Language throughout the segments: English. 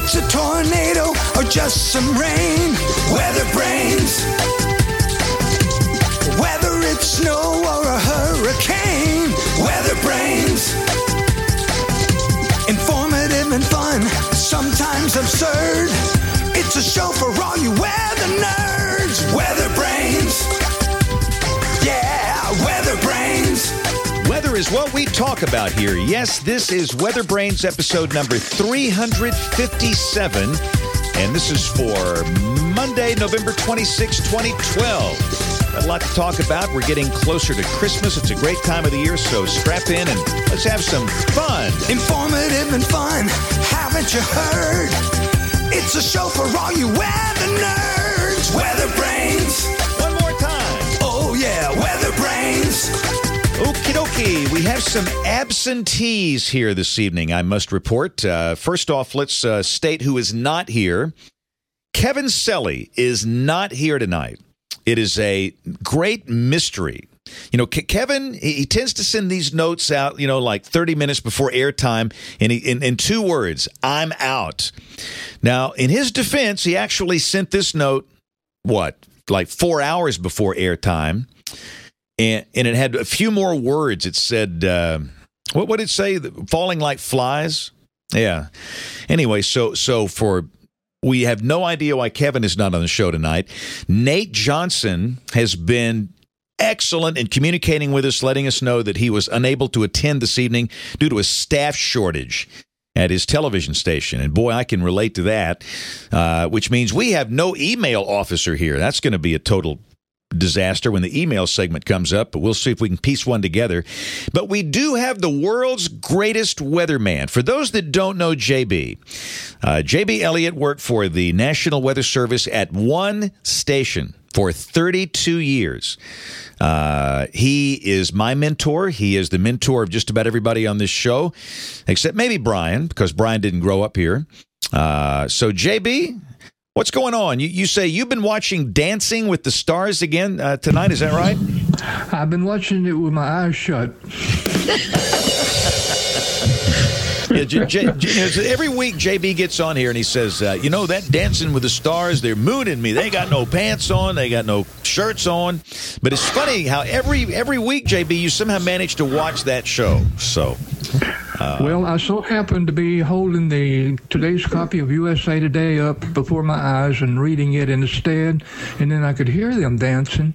it's a tornado or just some rain. Weather Brains. Whether it's snow or a hurricane. Weather Brains. Informative and fun, sometimes absurd. It's a show for all you weather nerds. Weather Brains. Yeah, Weather Brains. Weather is what we talk about here. Yes, this is Weather Brains episode number 357. And this is for Monday, November 26, 2012. Got a lot to talk about. We're getting closer to Christmas. It's a great time of the year, so strap in and let's have some fun. Informative and fun, haven't you heard? It's a show for all you weather nerds. Weather Brains. One more time. Oh, yeah, Weather Brains. Okie dokie. We have some absentees here this evening, I must report. First off, let's state who is not here. Kevin Selly is not here tonight. It is a great mystery. You know, Kevin, he tends to send these notes out, you know, like 30 minutes before airtime, and in 2 words, I'm out. Now, in his defense, he actually sent this note, like 4 hours before airtime. And it had a few more words. It said, what did it say? Falling like flies? Yeah. Anyway, so we have no idea why Kevin is not on the show tonight. Nate Johnson has been excellent in communicating with us, letting us know that he was unable to attend this evening due to a staff shortage at his television station. And boy, I can relate to that, which means we have no email officer here. That's going to be a total disaster when the email segment comes up, but we'll see if we can piece one together. But we do have the world's greatest weatherman. For those that don't know JB, JB Elliott worked for the National Weather Service at one station for 32 years. He is my mentor. He is the mentor of just about everybody on this show, except maybe Brian, because Brian didn't grow up here. So JB, what's going on? You say you've been watching Dancing with the Stars again tonight, is that right? I've been watching it with my eyes shut. Yeah, every week JB gets on here and he says, you know, that Dancing with the Stars, they're mooning me. They got no pants on. They got no shirts on. But it's funny how every week, JB, you somehow manage to watch that show. So... well, I so happened to be holding today's copy of USA Today up before my eyes and reading it instead, and then I could hear them dancing.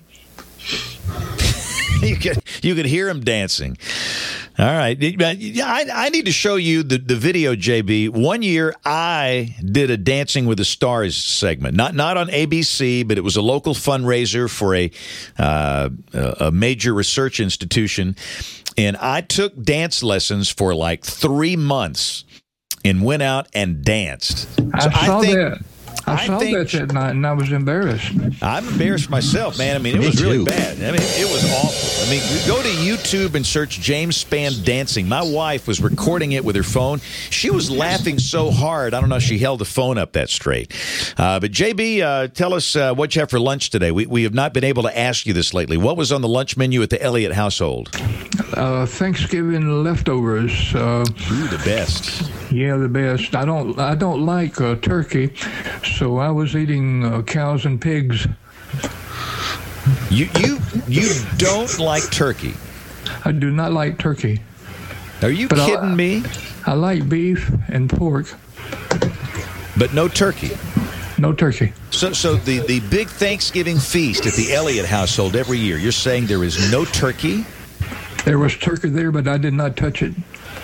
You could hear them dancing. All right. I need to show you the video, JB. One year, I did a Dancing with the Stars segment. Not on ABC, but it was a local fundraiser for a major research institution. And I took dance lessons for like 3 months and went out and danced. I saw that that night, and I was embarrassed. I'm embarrassed myself, man. I mean, it was really bad. I mean, it was awful. I mean, go to YouTube and search James Spann dancing. My wife was recording it with her phone. She was laughing so hard, I don't know if she held the phone up that straight. But JB, tell us what you have for lunch today. We have not been able to ask you this lately. What was on the lunch menu at the Elliott household? Thanksgiving leftovers. Ooh, the best. Yeah, the best. I don't like turkey, so I was eating cows and pigs. You don't like turkey? I do not like turkey. Are you kidding me? I like beef and pork. But no turkey? No turkey. So the big Thanksgiving feast at the Elliott household every year, you're saying there is no turkey? There was turkey there, but I did not touch it.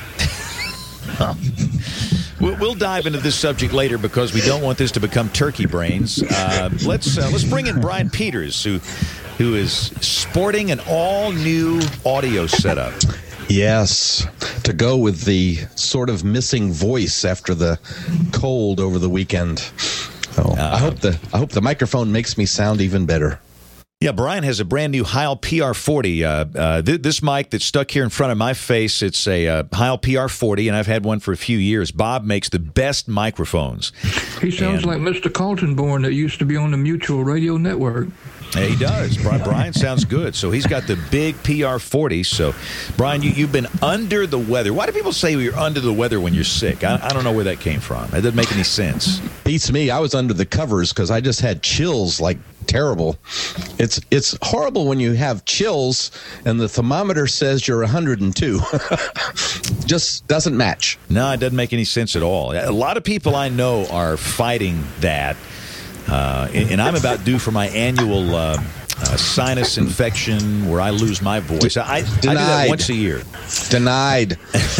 We'll dive into this subject later because we don't want this to become turkey brains. Let's bring in Brian Peters, who is sporting an all-new audio setup. Yes, to go with the sort of missing voice after the cold over the weekend. So I hope the microphone makes me sound even better. Yeah, Brian has a brand new Heil PR40. This mic that's stuck here in front of my face, it's a Heil PR40, and I've had one for a few years. Bob makes the best microphones. He sounds like Mr. Coltonborn that used to be on the Mutual Radio Network. He does. Brian sounds good. So he's got the big PR40. So, Brian, you've been under the weather. Why do people say you're under the weather when you're sick? I don't know where that came from. That doesn't make any sense. Beats me. I was under the covers because I just had chills like terrible. It's horrible when you have chills and the thermometer says you're 102. Just doesn't match. No, it doesn't make any sense at all. A lot of people I know are fighting that. And I'm about due for my annual sinus infection where I lose my voice. I do that once a year. Denied.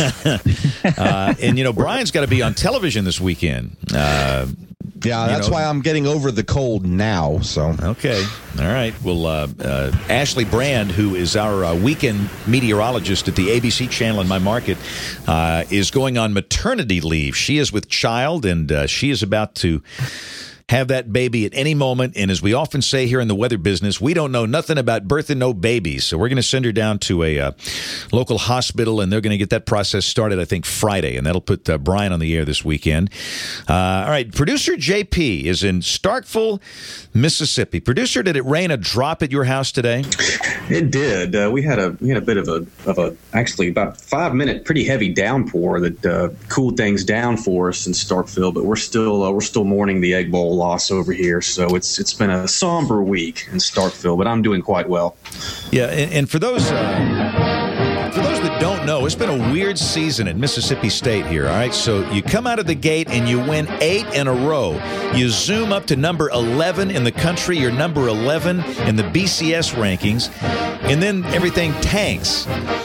And, Brian's got to be on television this weekend. Yeah, that's why I'm getting over the cold now. So okay, all right. Well, Ashley Brand, who is our weekend meteorologist at the ABC channel in my market, is going on maternity leave. She is with child, and she is about to have that baby at any moment. And as we often say here in the weather business, we don't know nothing about birthing no babies. So we're going to send her down to a local hospital, and they're going to get that process started, I think, Friday. And that'll put Brian on the air this weekend. All right. Producer JP is in Starkville, Mississippi. Producer, did it rain a drop at your house today? It did. We had a bit of a actually about 5-minute pretty heavy downpour that cooled things down for us in Starkville, but we're still mourning the Egg Bowl loss over here. So it's been a somber week in Starkville, but I'm doing quite well. Yeah, and for those that don't know, it's been a weird season at Mississippi State here, all right? So you come out of the gate and you win 8 in a row. You zoom up to number 11 in the country. You're number 11 in the BCS rankings. And then everything tanks.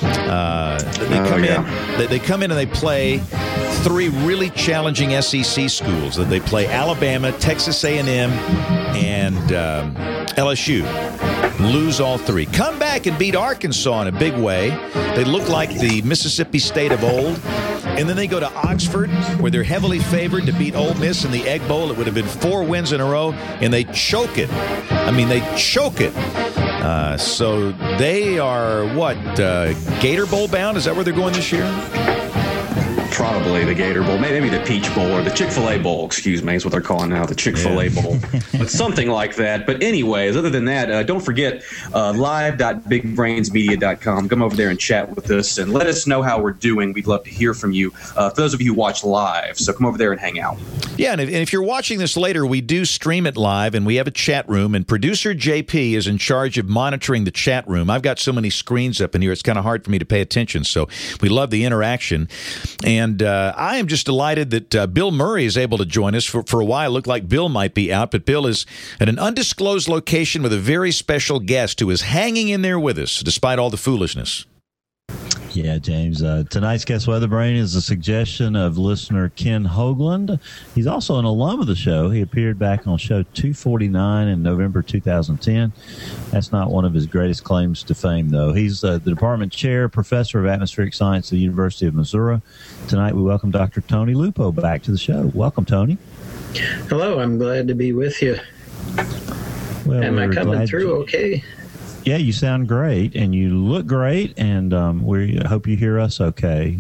They come in and they play 3 really challenging SEC schools. They play Alabama, Texas A&M, and LSU. Lose all 3. Come back and beat Arkansas in a big way. They look like the Mississippi State of old. And then they go to Oxford, where they're heavily favored to beat Ole Miss in the Egg Bowl. It would have been 4 wins in a row, and they choke it. They choke it. So they are, Gator Bowl bound? Is that where they're going this year? Probably the Gator Bowl, maybe the Peach Bowl or the Chick-fil-A Bowl, excuse me, is what they're calling now, the Chick-fil-A Bowl. But something like that. But anyways, other than that, don't forget live.bigbrainsmedia.com. Come over there and chat with us and let us know how we're doing. We'd love to hear from you, for those of you who watch live. So come over there and hang out. Yeah, and if you're watching this later, we do stream it live, and we have a chat room, and producer JP is in charge of monitoring the chat room. I've got so many screens up in here, it's kind of hard for me to pay attention, so we love the interaction. And I am just delighted that Bill Murray is able to join us. For a while, it looked like Bill might be out, but Bill is at an undisclosed location with a very special guest who is hanging in there with us, despite all the foolishness. Yeah, James. Tonight's Guest Weather Brain is a suggestion of listener Ken Hoagland. He's also an alum of the show. He appeared back on show 249 in November 2010. That's not one of his greatest claims to fame, though. He's the department chair, professor of atmospheric science at the University of Missouri. Tonight we welcome Dr. Tony Lupo back to the show. Welcome, Tony. Hello. I'm glad to be with you. Well, am I coming through okay? Yeah, you sound great, and you look great, and we hope you hear us okay.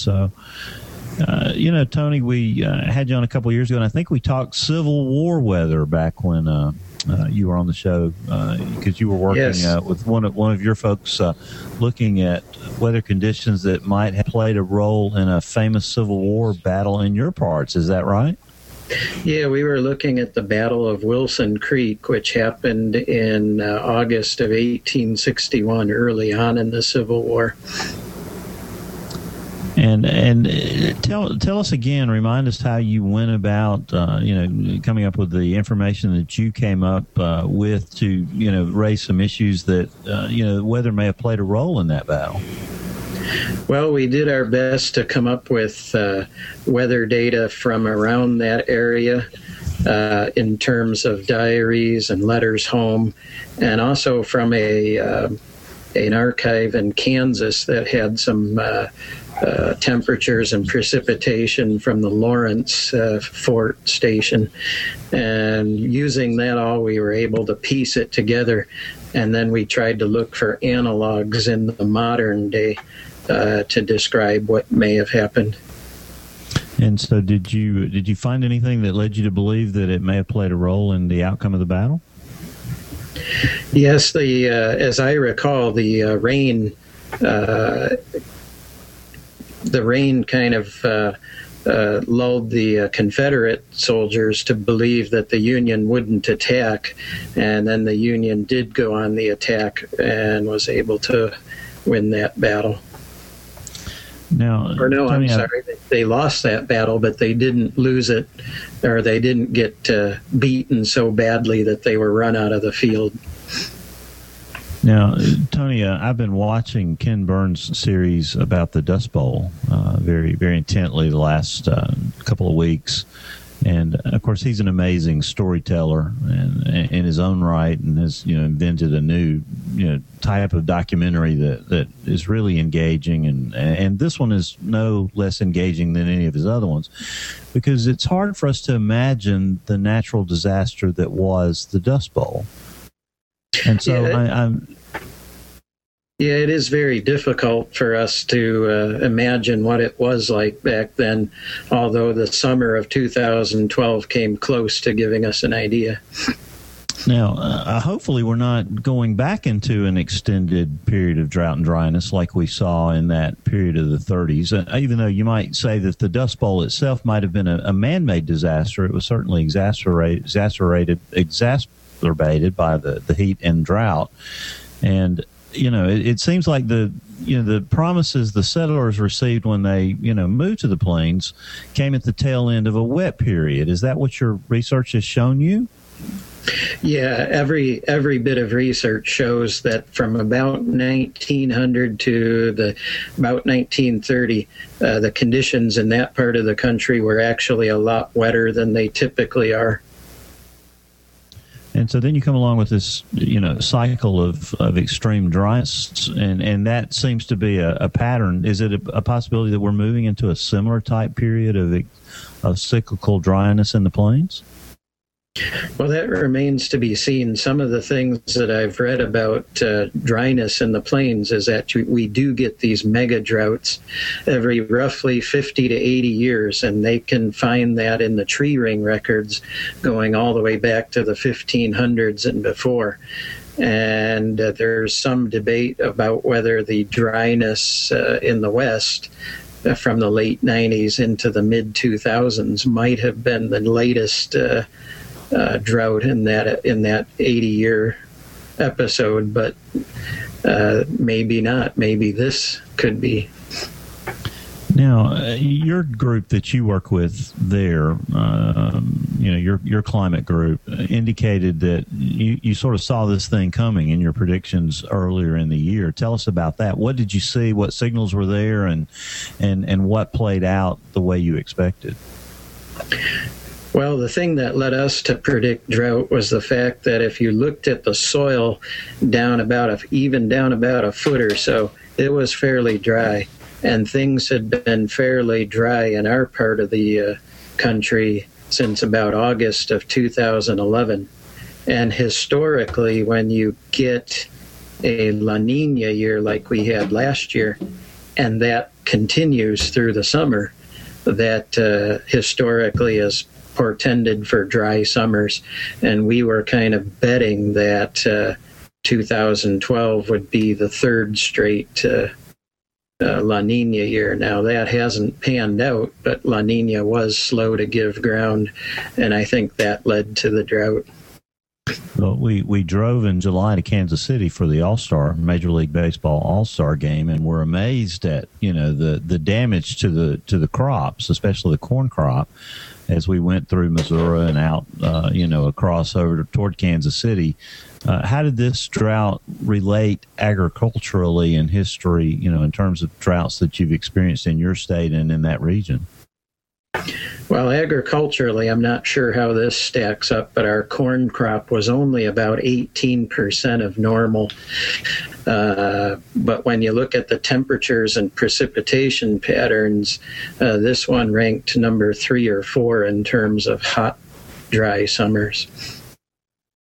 Tony, we had you on a couple of years ago, and I think we talked Civil War weather back when you were on the show, because you were working with one of your folks looking at weather conditions that might have played a role in a famous Civil War battle in your parts. Is that right? Yeah, we were looking at the Battle of Wilson Creek, which happened in August of 1861, early on in the Civil War. And tell us again, remind us how you went about, coming up with the information that you came up with to, raise some issues that, weather may have played a role in that battle. Well, we did our best to come up with weather data from around that area in terms of diaries and letters home, and also from an archive in Kansas that had some temperatures and precipitation from the Lawrence Fort Station. And using that all, we were able to piece it together, and then we tried to look for analogs in the modern day to describe what may have happened. And so did you find anything that led you to believe that it may have played a role in the outcome of the battle? Yes, as I recall, the rain kind of lulled the Confederate soldiers to believe that the Union wouldn't attack, and then the Union did go on the attack and was able to win that battle. Now, I'm sorry, they lost that battle, but they didn't lose it, or they didn't get beaten so badly that they were run out of the field. Now, Tony, I've been watching Ken Burns' series about the Dust Bowl very, very intently the last couple of weeks. And, of course, he's an amazing storyteller in his own right, and has, invented a new, type of documentary that is really engaging. And this one is no less engaging than any of his other ones, because it's hard for us to imagine the natural disaster that was the Dust Bowl. And so it is very difficult for us to imagine what it was like back then, although the summer of 2012 came close to giving us an idea. Now, hopefully we're not going back into an extended period of drought and dryness like we saw in that period of the 30s. Even though you might say that the Dust Bowl itself might have been a man-made disaster, it was certainly exacerbated by the heat and drought. And it seems like the promises the settlers received when they moved to the plains came at the tail end of a wet period. Is that what your research has shown you? Yeah, every bit of research shows that from about 1900 to about 1930, the conditions in that part of the country were actually a lot wetter than they typically are. And so then you come along with this, cycle of extreme dryness, and that seems to be a pattern. Is it a possibility that we're moving into a similar type period of cyclical dryness in the plains? Well, that remains to be seen. Some of the things that I've read about dryness in the plains is that we do get these mega droughts every roughly 50 to 80 years, and they can find that in the tree ring records going all the way back to the 1500s and before. And there's some debate about whether the dryness in the West from the late 90s into the mid 2000s might have been the latest drought in that 80-year episode, but maybe not. Maybe this could be. Now, your group that you work with there, your climate group, indicated that you sort of saw this thing coming in your predictions earlier in the year. Tell us about that. What did you see? What signals were there, and what played out the way you expected? Well, the thing that led us to predict drought was the fact that if you looked at the soil down about a foot or so, it was fairly dry. And things had been fairly dry in our part of the country since about August of 2011. And historically, when you get a La Nina year like we had last year, and that continues through the summer, that historically is portended for dry summers, and we were kind of betting that 2012 would be the third straight La Nina year. Now, that hasn't panned out, but La Nina was slow to give ground, and I think that led to the drought. Well, we drove in July to Kansas City for the All-Star, Major League Baseball All-Star game, and we're amazed at the damage to the crops, especially the corn crop, as we went through Missouri and out across over toward Kansas City. How did this drought relate agriculturally in history, in terms of droughts that you've experienced in your state and in that region? Well, agriculturally, I'm not sure how this stacks up, but our corn crop was only about 18% of normal. But when you look at the temperatures and precipitation patterns, this one ranked number 3 or 4 in terms of hot, dry summers.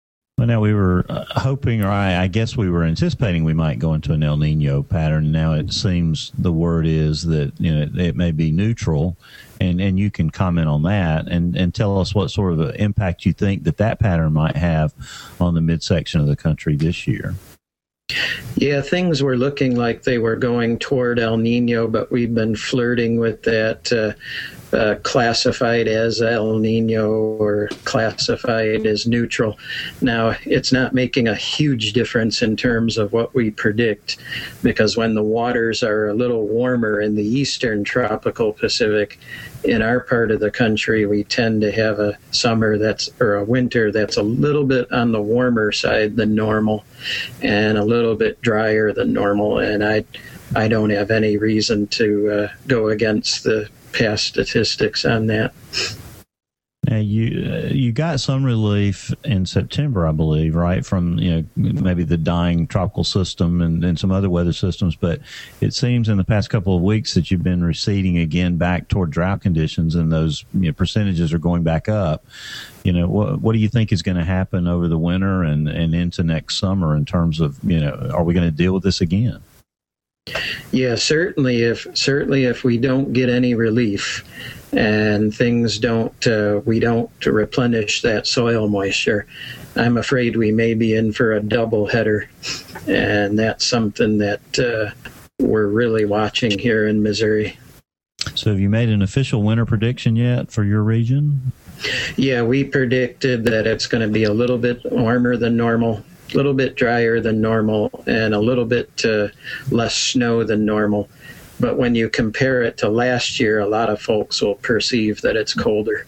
Well, now we were hoping, or I guess we were anticipating we might go into an El Nino pattern. Now it seems the word is that it may be neutral, and you can comment on that and tell us what sort of impact you think that pattern might have on the midsection of the country this year. Yeah, things were looking like they were going toward El Nino, but we've been flirting with that classified as El Nino or classified as neutral. Now, it's not making a huge difference in terms of what we predict, because when the waters are a little warmer in the eastern tropical Pacific, in our part of the country, we tend to have a winter that's a little bit on the warmer side than normal and a little bit drier than normal. And I don't have any reason to go against the past statistics on that. Now you got some relief in September, I believe, right, from maybe the dying tropical system and some other weather systems, but it seems in the past couple of weeks that you've been receding again back toward drought conditions, and those percentages are going back up. What do you think is going to happen over the winter and into next summer in terms of are we going to deal with this again? Yeah, certainly if we don't get any relief and things we don't replenish that soil moisture, I'm afraid we may be in for a double header. And that's something that we're really watching here in Missouri. So have you made an official winter prediction yet for your region? Yeah, we predicted that it's going to be a little bit warmer than normal, a little bit drier than normal, and a little bit less snow than normal. But when you compare it to last year, a lot of folks will perceive that it's colder.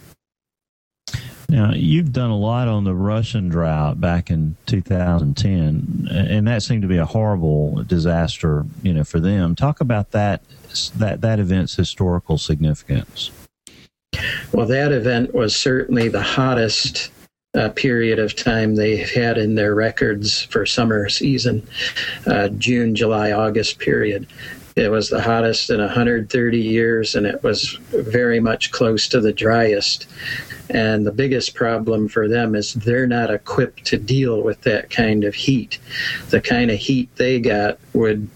Now, you've done a lot on the Russian drought back in 2010, and that seemed to be a horrible disaster, for them. Talk about that event's historical significance. Well, that event was certainly the hottest period of time they've had in their records for summer season, June, July, August period. It was the hottest in 130 years, and it was very much close to the driest. And the biggest problem for them is they're not equipped to deal with that kind of heat. The kind of heat they got would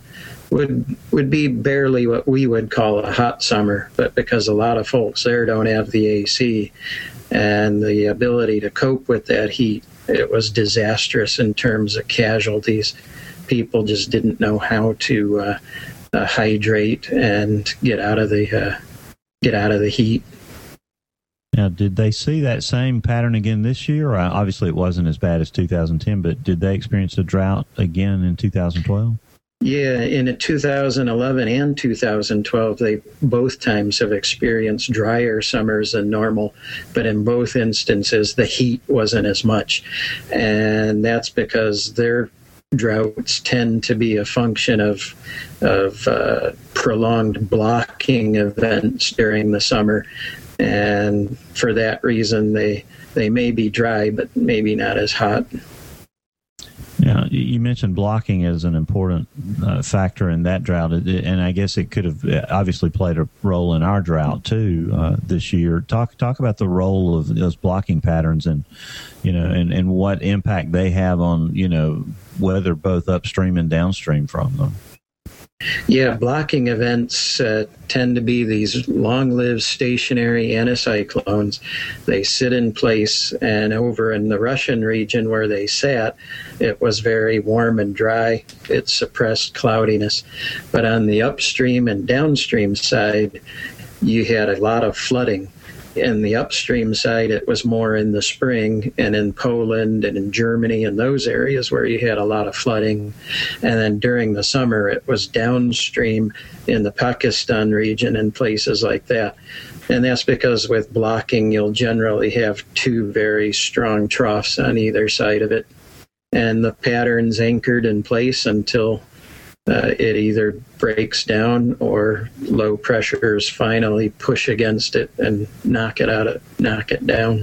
be barely what we would call a hot summer, but because a lot of folks there don't have the AC and the ability to cope with that heat, it was disastrous in terms of casualties. People just didn't know how to hydrate and get out of the heat. Now, did they see that same pattern again this year? Obviously, it wasn't as bad as 2010, but did they experience a drought again in 2012? Yeah, in 2011 and 2012, they both times have experienced drier summers than normal, but in both instances, the heat wasn't as much. And that's because their droughts tend to be a function of prolonged blocking events during the summer. And for that reason, they may be dry, but maybe not as hot. Now, you mentioned blocking as an important factor in that drought, and I guess it could have obviously played a role in our drought too this year. Talk about the role of those blocking patterns, and and what impact they have on weather both upstream and downstream from them. Yeah, blocking events tend to be these long-lived stationary anticyclones. They sit in place, and over in the Russian region where they sat, it was very warm and dry. It suppressed cloudiness. But on the upstream and downstream side, you had a lot of flooding. In the upstream side, it was more in the spring, and in Poland and in Germany and those areas where you had a lot of flooding. And then during the summer, it was downstream in the Pakistan region and places like that. And that's because with blocking, you'll generally have two very strong troughs on either side of it. And the pattern's anchored in place until it either breaks down or low pressures finally push against it and knock it down.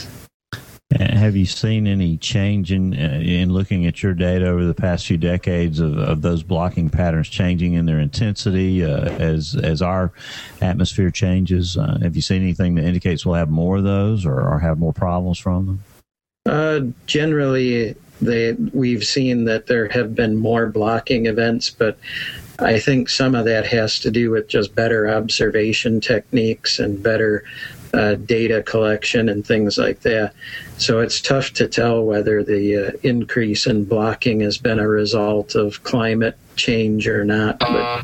Have you seen any change in looking at your data over the past few decades of those blocking patterns changing in their intensity as our atmosphere changes? Have you seen anything that indicates we'll have more of those or have more problems from them? Generally, we've seen that there have been more blocking events, but I think some of that has to do with just better observation techniques and better data collection and things like that. So it's tough to tell whether the increase in blocking has been a result of climate change or not. But,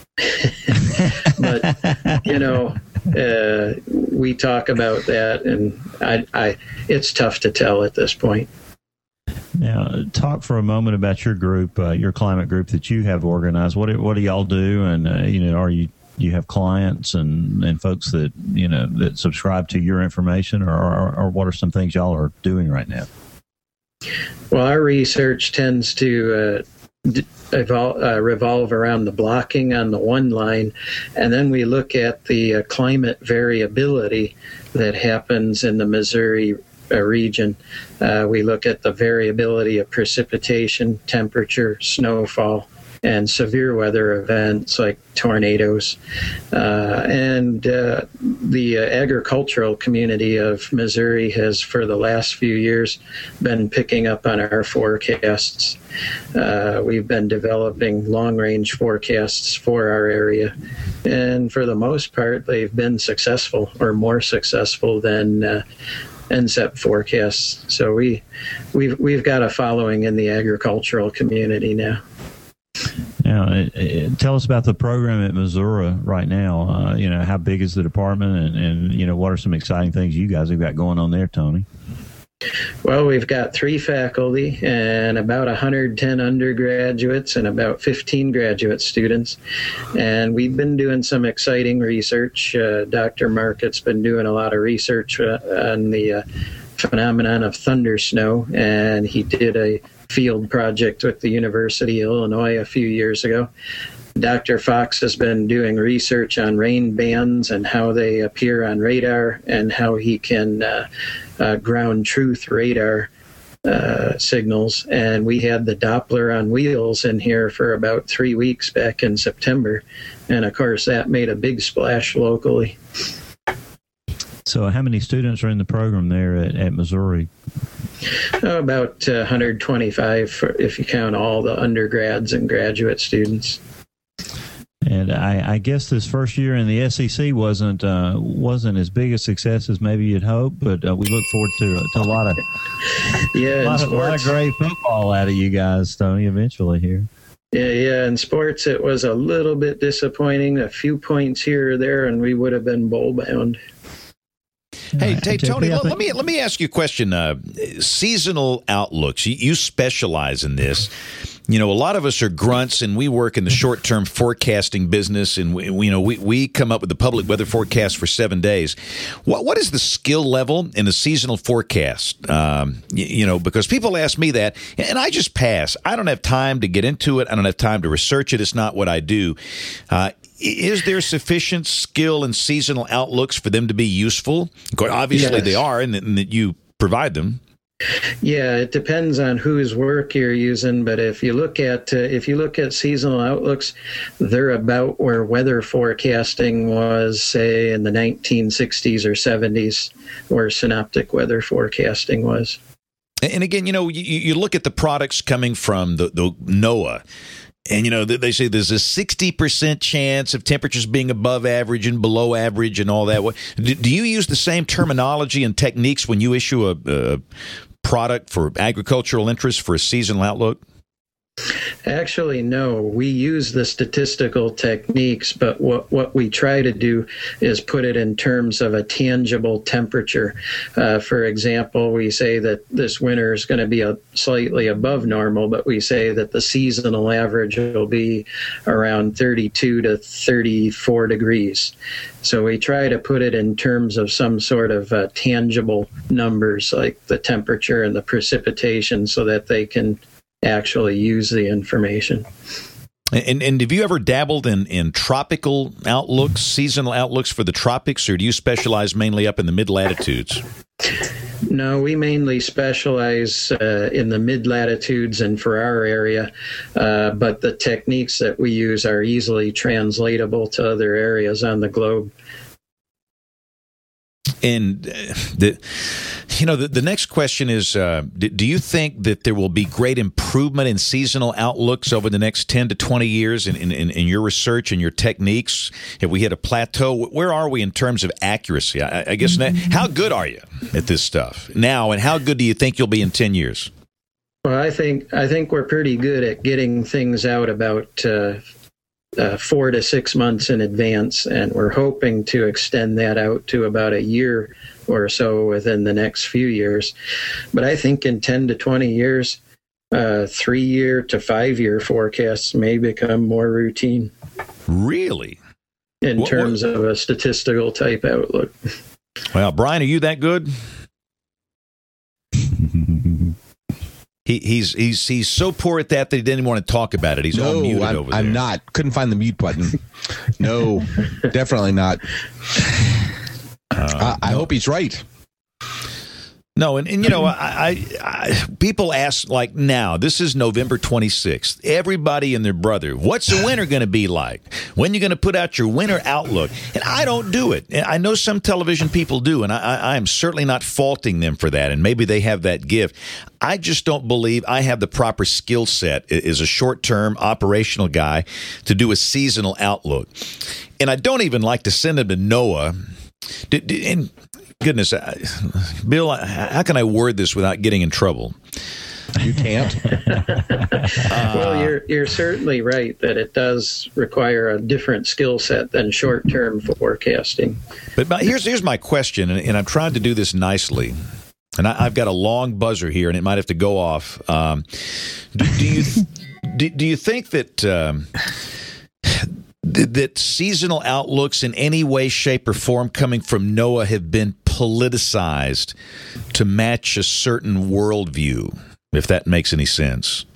we talk about that, and it's tough to tell at this point. Now, talk for a moment about your group, your climate group that you have organized. What do y'all do? And are you have clients and folks that that subscribe to your information, or what are some things y'all are doing right now? Well, our research tends to revolve around the blocking on the one line, and then we look at the climate variability that happens in the Missouri region. We look at the variability of precipitation, temperature, snowfall, and severe weather events like tornadoes. And the agricultural community of Missouri has, for the last few years, been picking up on our forecasts. We've been developing long-range forecasts for our area, and for the most part, they've been successful, or more successful than NCEP forecasts. So we've got a following in the agricultural community now. Now, tell us about the program at Missouri right now. How big is the department, and what are some exciting things you guys have got going on there, Tony? Well, we've got 3 faculty and about 110 undergraduates and about 15 graduate students. And we've been doing some exciting research. Dr. Markett's been doing a lot of research on the phenomenon of thunder snow, and he did a field project with the University of Illinois a few years ago. Dr. Fox has been doing research on rain bands and how they appear on radar, and how he can ground truth radar signals. And we had the Doppler on wheels in here for about 3 weeks back in September. And of course, that made a big splash locally. So how many students are in the program there at Missouri? About 125 if you count all the undergrads and graduate students. And I guess this first year in the SEC wasn't as big a success as maybe you'd hope, but we look forward to a lot of a lot of great football out of you guys, Tony, eventually here. Yeah. In sports, it was a little bit disappointing. A few points here or there, and we would have been bowl bound. Hey, Tony, let me ask you a question. Seasonal outlooks. You specialize in this. A lot of us are grunts, and we work in the short-term forecasting business, and we come up with the public weather forecast for 7 days. What is the skill level in the seasonal forecast? Because people ask me that, and I just pass. I don't have time to get into it. I don't have time to research it. It's not what I do. Is there sufficient skill in seasonal outlooks for them to be useful? Obviously, yes. They are, and that you provide them. Yeah, it depends on whose work you're using, but if you look at seasonal outlooks, they're about where weather forecasting was, say, in the 1960s or 70s, where synoptic weather forecasting was. And again, you look at the products coming from the NOAA. And, they say there's a 60% chance of temperatures being above average and below average and all that. Do you use the same terminology and techniques when you issue a product for agricultural interests for a seasonal outlook? Actually, no. We use the statistical techniques, but what we try to do is put it in terms of a tangible temperature. For example, we say that this winter is going to be slightly above normal, but we say that the seasonal average will be around 32 to 34 degrees. So we try to put it in terms of some sort of tangible numbers, like the temperature and the precipitation, so that they can actually use the information. And have you ever dabbled in tropical outlooks, seasonal outlooks for the tropics, or do you specialize mainly up in the mid-latitudes? No, we mainly specialize in the mid-latitudes and for our area, but the techniques that we use are easily translatable to other areas on the globe. And the next question is, do you think that there will be great improvement in seasonal outlooks over the next 10 to 20 years in your research and your techniques? Have we hit a plateau? Where are we in terms of accuracy? I guess, how good are you at this stuff now, and how good do you think you'll be in 10 years? Well, I think we're pretty good at getting things out about 4 to 6 months in advance, and we're hoping to extend that out to about a year or so within the next few years. But I think in 10 to 20 years, 3-year to 5-year forecasts may become more routine. Really? In terms of a statistical type outlook. Well, Brian, are you that good? He's so poor at that he didn't want to talk about it. He's all muted over there. I'm not. Couldn't find the mute button. No, definitely not. I hope he's right. No, and I people ask, like, now, this is November 26th. Everybody and their brother, what's the winter going to be like? When are you going to put out your winter outlook? And I don't do it. And I know some television people do, and I am certainly not faulting them for that, and maybe they have that gift. I just don't believe I have the proper skill set as a short-term operational guy to do a seasonal outlook. And I don't even like to send them to NOAA. And goodness, Bill, how can I word this without getting in trouble? You can't. Well, you're certainly right that it does require a different skill set than short-term forecasting. But here's my question, and I'm trying to do this nicely. And I've got a long buzzer here, and it might have to go off. Do you think that that seasonal outlooks in any way, shape, or form coming from NOAA have been politicized to match a certain worldview, if that makes any sense?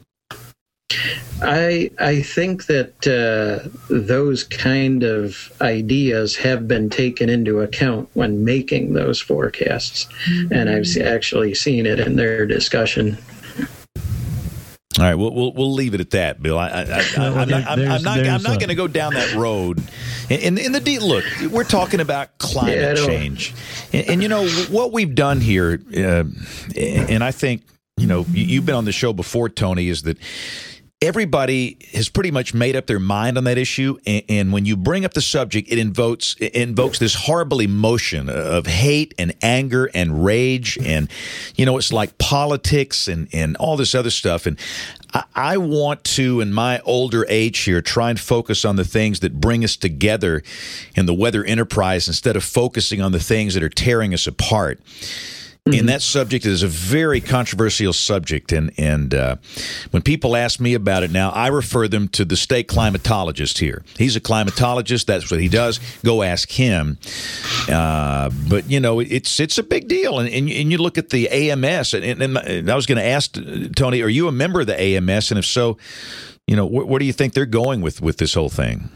I think that those kind of ideas have been taken into account when making those forecasts, and I've actually seen it in their discussion. All right, we'll leave it at that, Bill. I'm not going to go down that road. In the deep look, we're talking about climate change, and what we've done here, and I think you've been on the show before, Tony, is that everybody has pretty much made up their mind on that issue, and when you bring up the subject, it invokes this horrible emotion of hate and anger and rage, and it's like politics and all this other stuff. And I want to, in my older age here, try and focus on the things that bring us together in the weather enterprise instead of focusing on the things that are tearing us apart. And that subject is a very controversial subject, and when people ask me about it now, I refer them to the state climatologist here. He's a climatologist. That's what he does. Go ask him. But it's a big deal, and you look at the AMS, and I was going to ask Tony, are you a member of the AMS? And if so, where do you think they're going with this whole thing?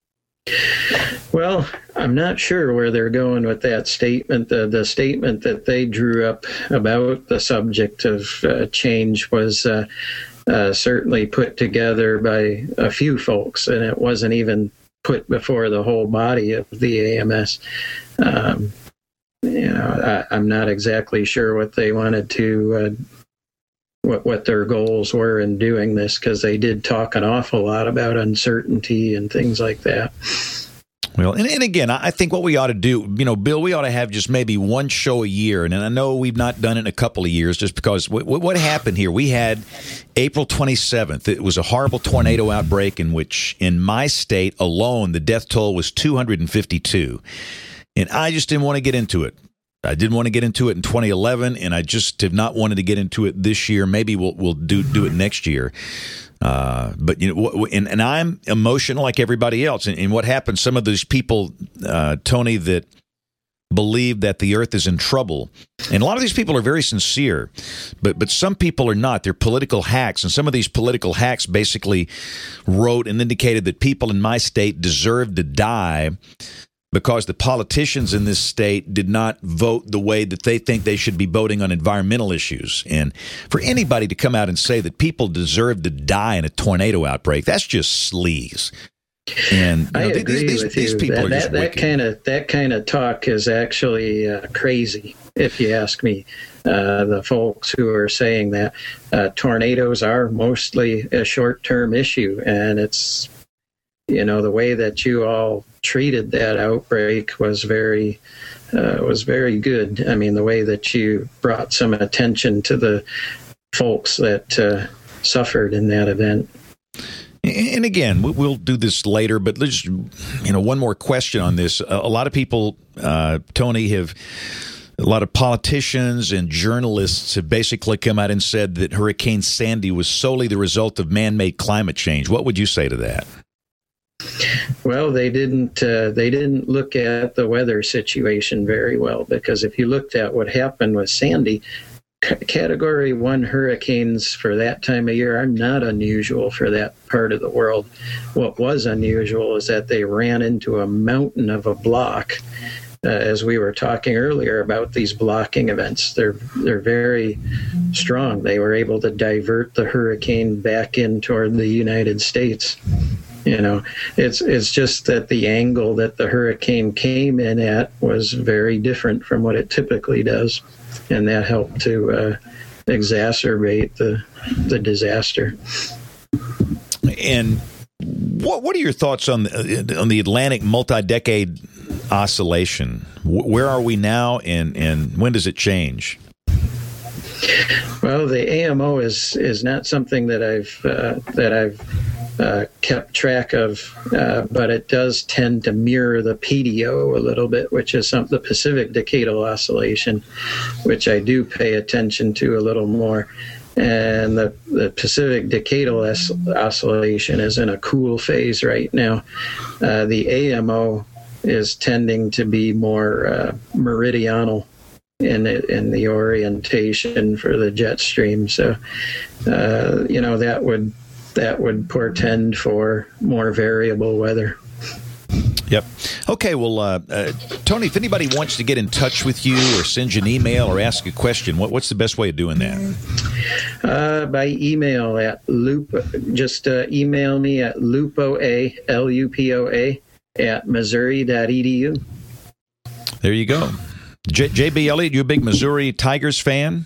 Well, I'm not sure where they're going with that statement. The statement that they drew up about the subject of change was certainly put together by a few folks, and it wasn't even put before the whole body of the AMS. I'm not exactly sure what they wanted to, what their goals were in doing this, because they did talk an awful lot about uncertainty and things like that. Well, and again, I think what we ought to do, Bill, we ought to have just maybe one show a year. And I know we've not done it in a couple of years just because what happened here, we had April 27th. It was a horrible tornado outbreak in which, in my state alone, the death toll was 252. And I just didn't want to get into it. I didn't want to get into it in 2011, and I just have not wanted to get into it this year. Maybe we'll do it next year. But and I'm emotional like everybody else. And what happened? Some of those people, Tony, that believe that the earth is in trouble, and a lot of these people are very sincere, but some people are not. They're political hacks, and some of these political hacks basically wrote and indicated that people in my state deserve to die because the politicians in this state did not vote the way that they think they should be voting on environmental issues. And for anybody to come out and say that people deserve to die in a tornado outbreak, that's just sleaze. And I agree these with you. people are just wicked. That kind of talk is actually crazy, if you ask me. The folks who are saying that tornadoes are mostly a short-term issue, and it's, the way that you all treated that outbreak was very good. I mean, the way that you brought some attention to the folks that suffered in that event. And again, we'll do this later, but there's, one more question on this. A lot of people, Tony, a lot of politicians and journalists have basically come out and said that Hurricane Sandy was solely the result of man-made climate change. What would you say to that? Well, they didn't look at the weather situation very well, because if you looked at what happened with Sandy, Category 1 hurricanes for that time of year are not unusual for that part of the world. What was unusual is that they ran into a mountain of a block. As we were talking earlier about these blocking events, they're very strong. They were able to divert the hurricane back in toward the United States. It's just that the angle that the hurricane came in at was very different from what it typically does, and that helped to exacerbate the disaster. And what are your thoughts on the Atlantic multi-decade oscillation? Where are we now, and when does it change? Well, the AMO is not something that I've kept track of, but it does tend to mirror the PDO a little bit, which is the Pacific Decadal Oscillation, which I do pay attention to a little more. And the Pacific Decadal Oscillation is in a cool phase right now. The AMO is tending to be more meridional in the orientation for the jet stream. So, that would portend for more variable weather. Yep. Okay, well, Tony, if anybody wants to get in touch with you or send you an email or ask a question, what's the best way of doing that? By email at just email me at lupoa, Lupoa, at missouri.edu. There you go. J.B. Elliott, you a big Missouri Tigers fan?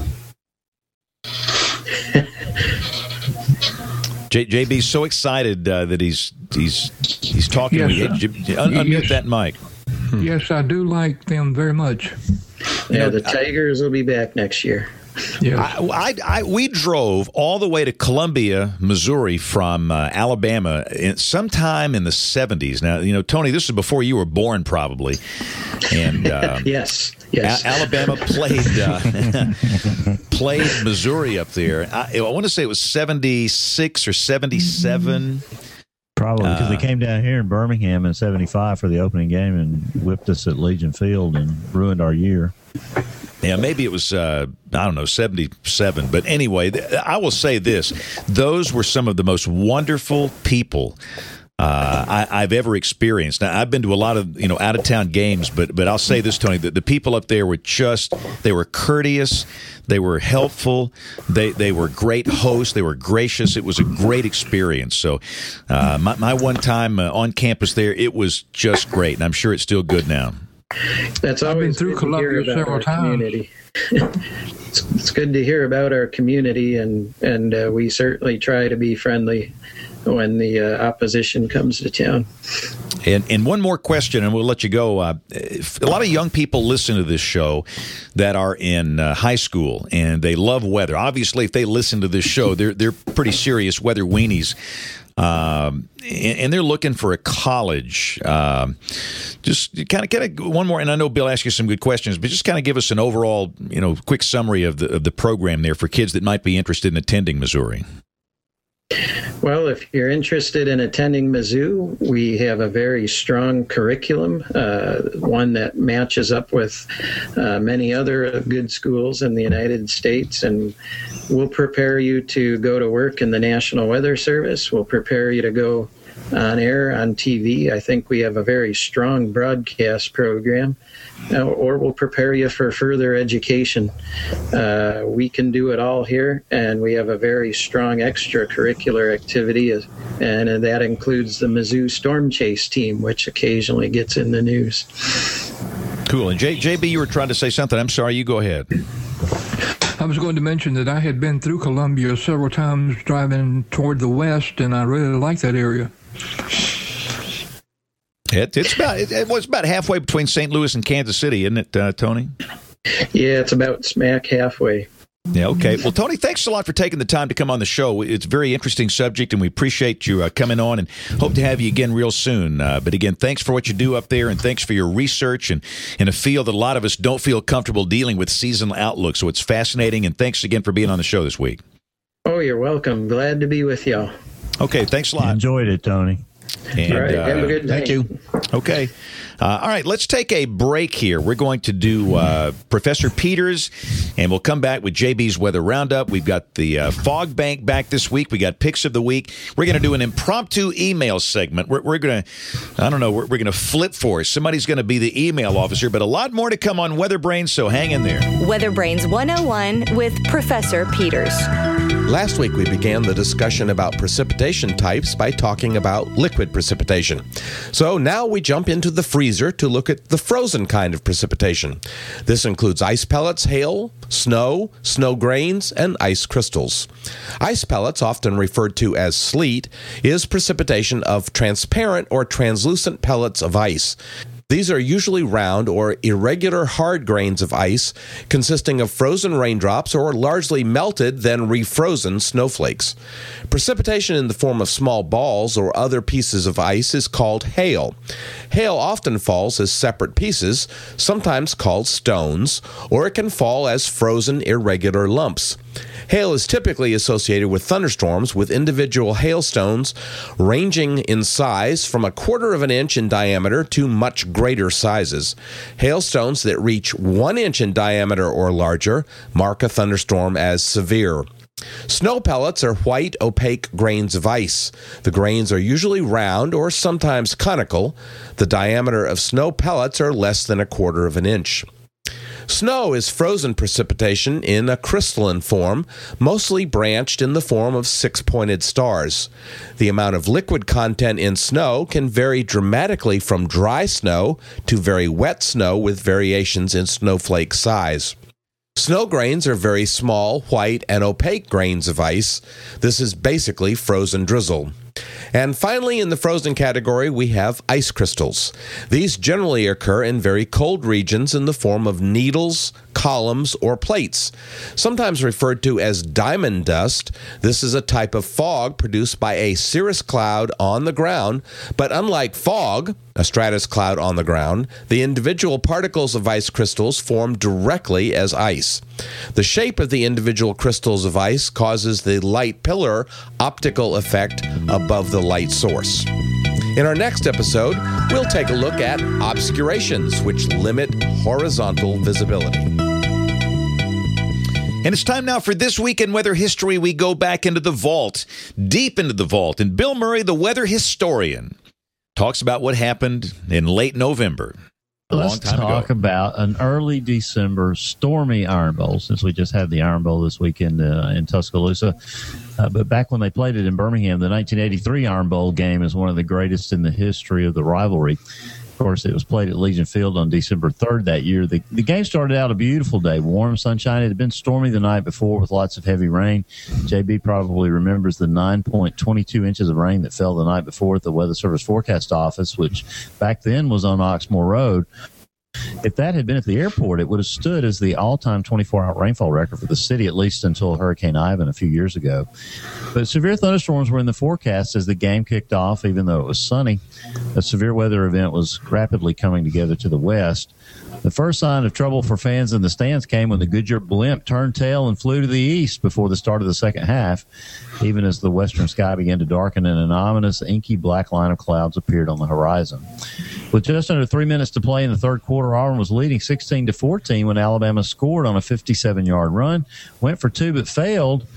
JB's so excited that he's talking. Yes, unmute that mic. Yes, I do like them very much. Yeah, the Tigers will be back next year. Yeah, we drove all the way to Columbia, Missouri from Alabama sometime in the 70s. Now, Tony, this is before you were born, probably. And yes. Alabama played Missouri up there. I want to say it was 76 or 77. Probably because they came down here in Birmingham in 75 for the opening game and whipped us at Legion Field and ruined our year. Yeah, maybe it was, 77. But anyway, I will say this. Those were some of the most wonderful people I've ever experienced. Now, I've been to a lot of, out-of-town games, but I'll say this, Tony, the people up there were they were courteous, they were helpful, they were great hosts, they were gracious. It was a great experience. So my one time on campus there, it was just great, and I'm sure it's still good now. That's I've been through Columbia several times. It's good to hear about our community, and we certainly try to be friendly when the opposition comes to town. And one more question, and we'll let you go. A lot of young people listen to this show that are in high school, and they love weather. Obviously, if they listen to this show, they're pretty serious weather weenies. And they're looking for a college. Just kind of one more, and I know Bill asked you some good questions, but just kind of give us an overall, quick summary of the program there for kids that might be interested in attending Missouri. Well, if you're interested in attending Mizzou, we have a very strong curriculum, one that matches up with many other good schools in the United States, and we'll prepare you to go to work in the National Weather Service. We'll prepare you to go on air, on TV. I think we have a very strong broadcast program, or we'll prepare you for further education. We can do it all here, and we have a very strong extracurricular activity, and that includes the Mizzou Storm Chase team, which occasionally gets in the news. Cool. And JB, you were trying to say something. I'm sorry. You go ahead. I was going to mention that I had been through Columbia several times driving toward the west, and I really like that area. It was about halfway between St. Louis and Kansas City, isn't it, Tony? Yeah, it's about smack halfway. Yeah, okay. Well, Tony, thanks a lot for taking the time to come on the show. It's a very interesting subject, and we appreciate you coming on and hope to have you again real soon. But again, thanks for what you do up there, and thanks for your research and in a field that a lot of us don't feel comfortable dealing with seasonal outlook. So it's fascinating, and thanks again for being on the show this week. Oh, you're welcome. Glad to be with y'all. Okay, thanks a lot. Enjoyed it, Tony. And, all right, have a good day. Thank you. Okay. All right, let's take a break here. We're going to do Professor Peters, and we'll come back with JB's Weather Roundup. We've got the Fog Bank back this week. We got Picks of the Week. We're going to do an impromptu email segment. We're going to, I don't know, we're going to flip for us. Somebody's going to be the email officer, but a lot more to come on Weather Brains, so hang in there. Weather Brains 101 with Professor Peters. Last week, we began the discussion about precipitation types by talking about liquid precipitation. So now we jump into the freezer to look at the frozen kind of precipitation. This includes ice pellets, hail, snow, snow grains, and ice crystals. Ice pellets, often referred to as sleet, is precipitation of transparent or translucent pellets of ice. These are usually round or irregular hard grains of ice consisting of frozen raindrops or largely melted then refrozen snowflakes. Precipitation in the form of small balls or other pieces of ice is called hail. Hail often falls as separate pieces, sometimes called stones, or it can fall as frozen irregular lumps. Hail is typically associated with thunderstorms, with individual hailstones ranging in size from 1/4 of an inch in diameter to much greater sizes. Hailstones that reach 1 inch in diameter or larger mark a thunderstorm as severe. Snow pellets are white, opaque grains of ice. The grains are usually round or sometimes conical. The diameter of snow pellets are less than 1/4 of an inch. Snow is frozen precipitation in a crystalline form, mostly branched in the form of six-pointed stars. The amount of liquid content in snow can vary dramatically from dry snow to very wet snow with variations in snowflake size. Snow grains are very small, white, and opaque grains of ice. This is basically frozen drizzle. And finally, in the frozen category, we have ice crystals. These generally occur in very cold regions in the form of needles, columns, or plates. Sometimes referred to as diamond dust, this is a type of fog produced by a cirrus cloud on the ground, but unlike fog, a stratus cloud on the ground, the individual particles of ice crystals form directly as ice. The shape of the individual crystals of ice causes the light pillar optical effect above the light source. In our next episode, we'll take a look at obscurations, which limit horizontal visibility. And it's time now for This Week in Weather History. We go back into the vault, deep into the vault, and Bill Murray, the weather historian, talks about what happened in late November. Let's talk about an early December stormy Iron Bowl, since we just had the Iron Bowl this weekend in Tuscaloosa. But back when they played it in Birmingham, the 1983 Iron Bowl game is one of the greatest in the history of the rivalry. Of course, it was played at Legion Field on December 3rd that year. The game started out a beautiful day, warm, sunshine. It had been stormy the night before with lots of heavy rain. JB probably remembers the 9.22 inches of rain that fell the night before at the Weather Service Forecast Office, which back then was on Oxmoor Road. If that had been at the airport, it would have stood as the all-time 24-hour rainfall record for the city, at least until Hurricane Ivan a few years ago. But severe thunderstorms were in the forecast as the game kicked off, even though it was sunny. A severe weather event was rapidly coming together to the west. The first sign of trouble for fans in the stands came when the Goodyear blimp turned tail and flew to the east before the start of the second half, even as the western sky began to darken and an ominous, inky black line of clouds appeared on the horizon. With just under 3 minutes to play in the third quarter, Auburn was leading 16-14 when Alabama scored on a 57-yard run, went for two but failed,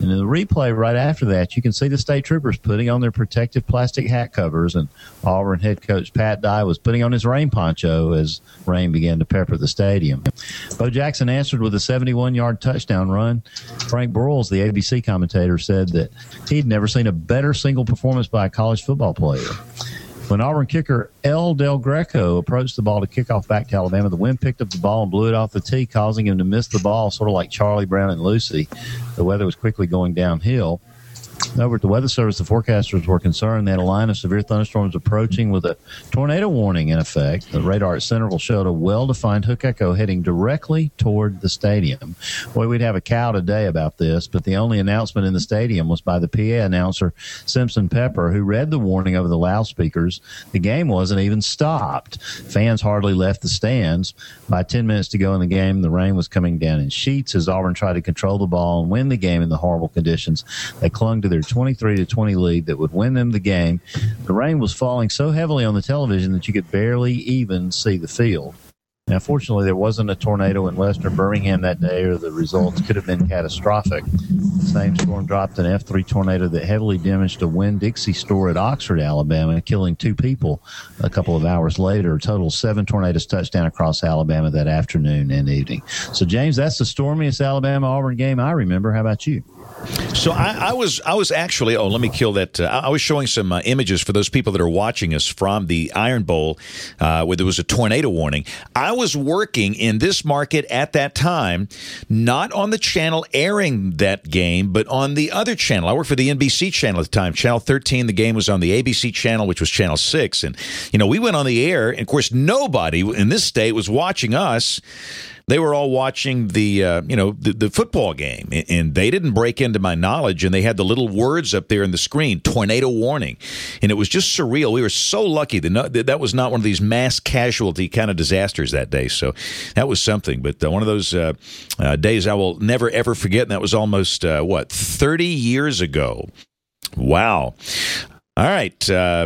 And in the replay right after that, you can see the state troopers putting on their protective plastic hat covers, and Auburn head coach Pat Dye was putting on his rain poncho as rain began to pepper the stadium. Bo Jackson answered with a 71-yard touchdown run. Frank Broyles, the ABC commentator, said that he'd never seen a better single performance by a college football player. When Auburn kicker El Del Greco approached the ball to kick off back to Alabama, the wind picked up the ball and blew it off the tee, causing him to miss the ball, sort of like Charlie Brown and Lucy. The weather was quickly going downhill. Over at the Weather Service, the forecasters were concerned they had a line of severe thunderstorms approaching with a tornado warning in effect. The radar at Centerville showed a well-defined hook echo heading directly toward the stadium. Boy, we'd have a cow today about this, but the only announcement in the stadium was by the PA announcer, Simpson Pepper, who read the warning over the loudspeakers. The game wasn't even stopped. Fans hardly left the stands. By 10 minutes to go in the game, the rain was coming down in sheets as Auburn tried to control the ball and win the game in the horrible conditions. They clung to their 23-20 lead that would win them the game. The rain was falling so heavily on the television that you could barely even see the field. Now, fortunately, there wasn't a tornado in western Birmingham that day, or the results could have been catastrophic. The same storm dropped an F3 tornado that heavily damaged a Winn-Dixie store at Oxford, Alabama, killing 2 people a couple of hours later. A total of 7 tornadoes touched down across Alabama that afternoon and evening. So, James, that's the stormiest Alabama-Auburn game I remember. How about you? So I was actually, let me kill that. I was showing some images for those people that are watching us from the Iron Bowl where there was a tornado warning. I was working in this market at that time, not on the channel airing that game, but on the other channel. I worked for the NBC channel at the time, Channel 13. The game was on the ABC channel, which was Channel 6. And, we went on the air, and, of course, nobody in this state was watching us. They were all watching the football game, and they didn't break into my knowledge, and they had the little words up there in the screen, tornado warning, and it was just surreal. We were so lucky that was not one of these mass casualty kind of disasters that day, so that was something. But one of those days I will never, ever forget, and that was almost, 30 years ago. Wow. All right,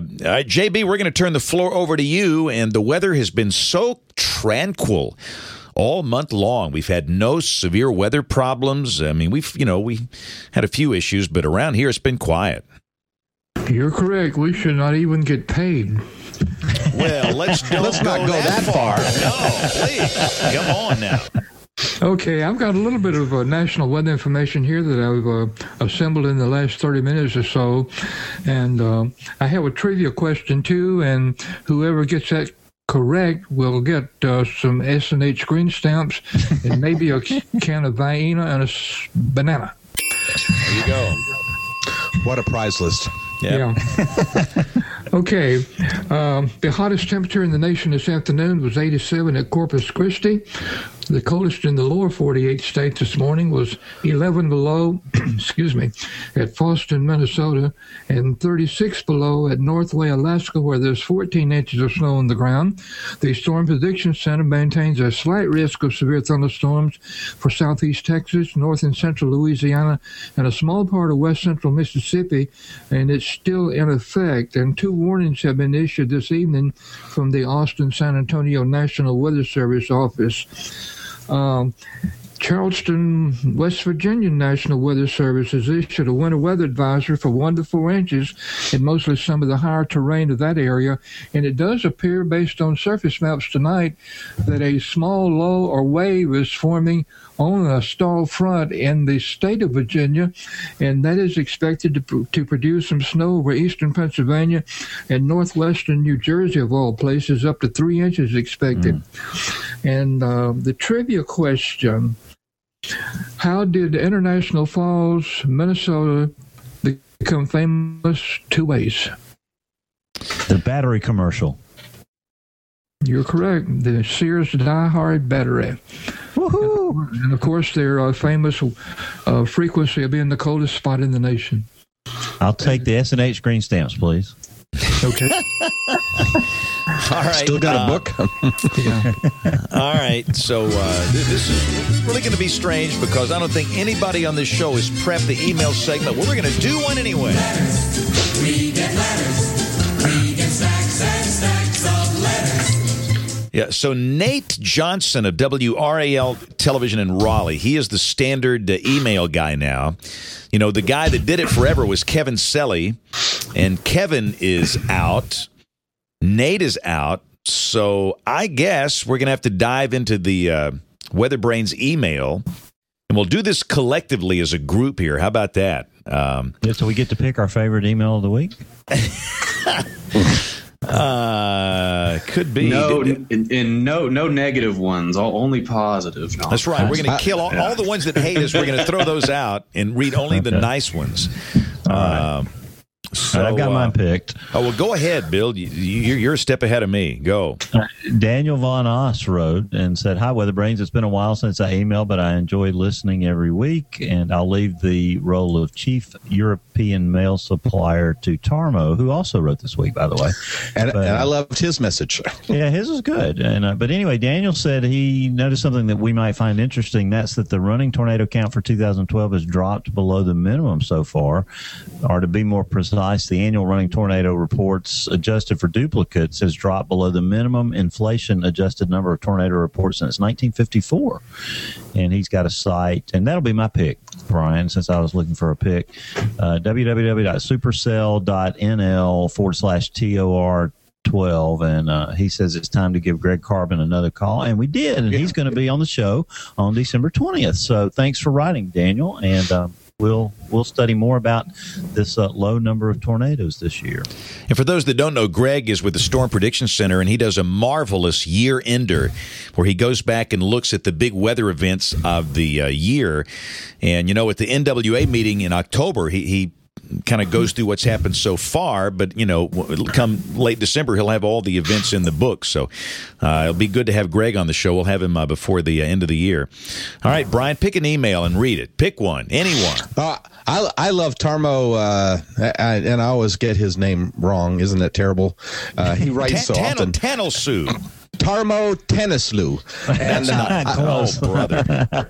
JB, we're going to turn the floor over to you, and the weather has been so tranquil all month long. We've had no severe weather problems. I mean, we had a few issues, but around here it's been quiet. You're correct. We should not even get paid. Well, let's not go that far. No, please. Come on now. Okay, I've got a little bit of national weather information here that I've assembled in the last 30 minutes or so. And I have a trivia question, too, and whoever gets that correct will get some S&H green stamps and maybe a can of Vienna and a banana. There you go. What a prize list. Yeah. Okay. The hottest temperature in the nation this afternoon was 87 at Corpus Christi. The coldest in the lower 48 states this morning was 11 below, at Fosston, Minnesota, and 36 below at Northway, Alaska, where there's 14 inches of snow on the ground. The Storm Prediction Center maintains a slight risk of severe thunderstorms for southeast Texas, north and central Louisiana, and a small part of west central Mississippi, and it's still in effect. And 2 warnings have been issued this evening from the Austin-San Antonio National Weather Service office. Charleston, West Virginia National Weather Service has issued a winter weather advisory for 1 to 4 inches in mostly some of the higher terrain of that area. And it does appear, based on surface maps tonight, that a small low or wave is forming on a stall front in the state of Virginia, and that is expected to produce some snow over eastern Pennsylvania and northwestern New Jersey, of all places, up to 3 inches expected. And the trivia question: how did International Falls, Minnesota, become famous? 2 ways. The battery commercial. You're correct. The Sears Die Hard battery. Woohoo! And of course, their famous frequency of being the coldest spot in the nation. I'll take the S&H green stamps, please. Okay. All right. Still got a book? Yeah. All right. So this is really going to be strange because I don't think anybody on this show has prepped the email segment. Well, we're going to do one anyway. Letters. We get letters. We get stacks and stacks of letters. Yeah, so Nate Johnson of WRAL Television in Raleigh, he is the standard email guy now. You know, the guy that did it forever was Kevin Selly, and Kevin is out. Nate is out. So I guess we're going to have to dive into the Weather Brains email, and we'll do this collectively as a group here. How about that? Yeah, so we get to pick our favorite email of the week? Could be. No negative ones, only positive. No. That's right. We're going to kill all the ones that hate us. We're going to throw those out and read only the nice ones. So I've got mine picked. Oh, well, go ahead, Bill. You're a step ahead of me. Go. Daniel Von Oss wrote and said, "Hi, Weather Brains. It's been a while since I emailed, but I enjoy listening every week, and I'll leave the role of chief European mail supplier to Tarmo, who also wrote this week, by the way." And I loved his message. Yeah, his was good. And but anyway, Daniel said he noticed something that we might find interesting. That's that the running tornado count for 2012 has dropped below the minimum so far, or to be more precise, the annual running tornado reports adjusted for duplicates has dropped below the minimum inflation adjusted number of tornado reports since 1954. And he's got a site, and that'll be my pick, Brian, since I was looking for a pick. www.supercell.nl/TOR12, and he says it's time to give Greg Carbon another call, and we did, and he's going to be on the show on December 20th. So thanks for writing, Daniel, and we'll study more about this low number of tornadoes this year. And for those that don't know, Greg is with the Storm Prediction Center, and he does a marvelous year-ender where he goes back and looks at the big weather events of the year. And, you know, at the NWA meeting in October, he kind of goes through what's happened so far, but, you know, come late December, he'll have all the events in the book. So it'll be good to have Greg on the show. We'll have him before the end of the year. All right, Brian, pick an email and read it. Pick one, anyone. I love Tarmo, and I always get his name wrong. Isn't it terrible? He writes so often. Tanelsu. Tarmo Tennislu. And oh, brother.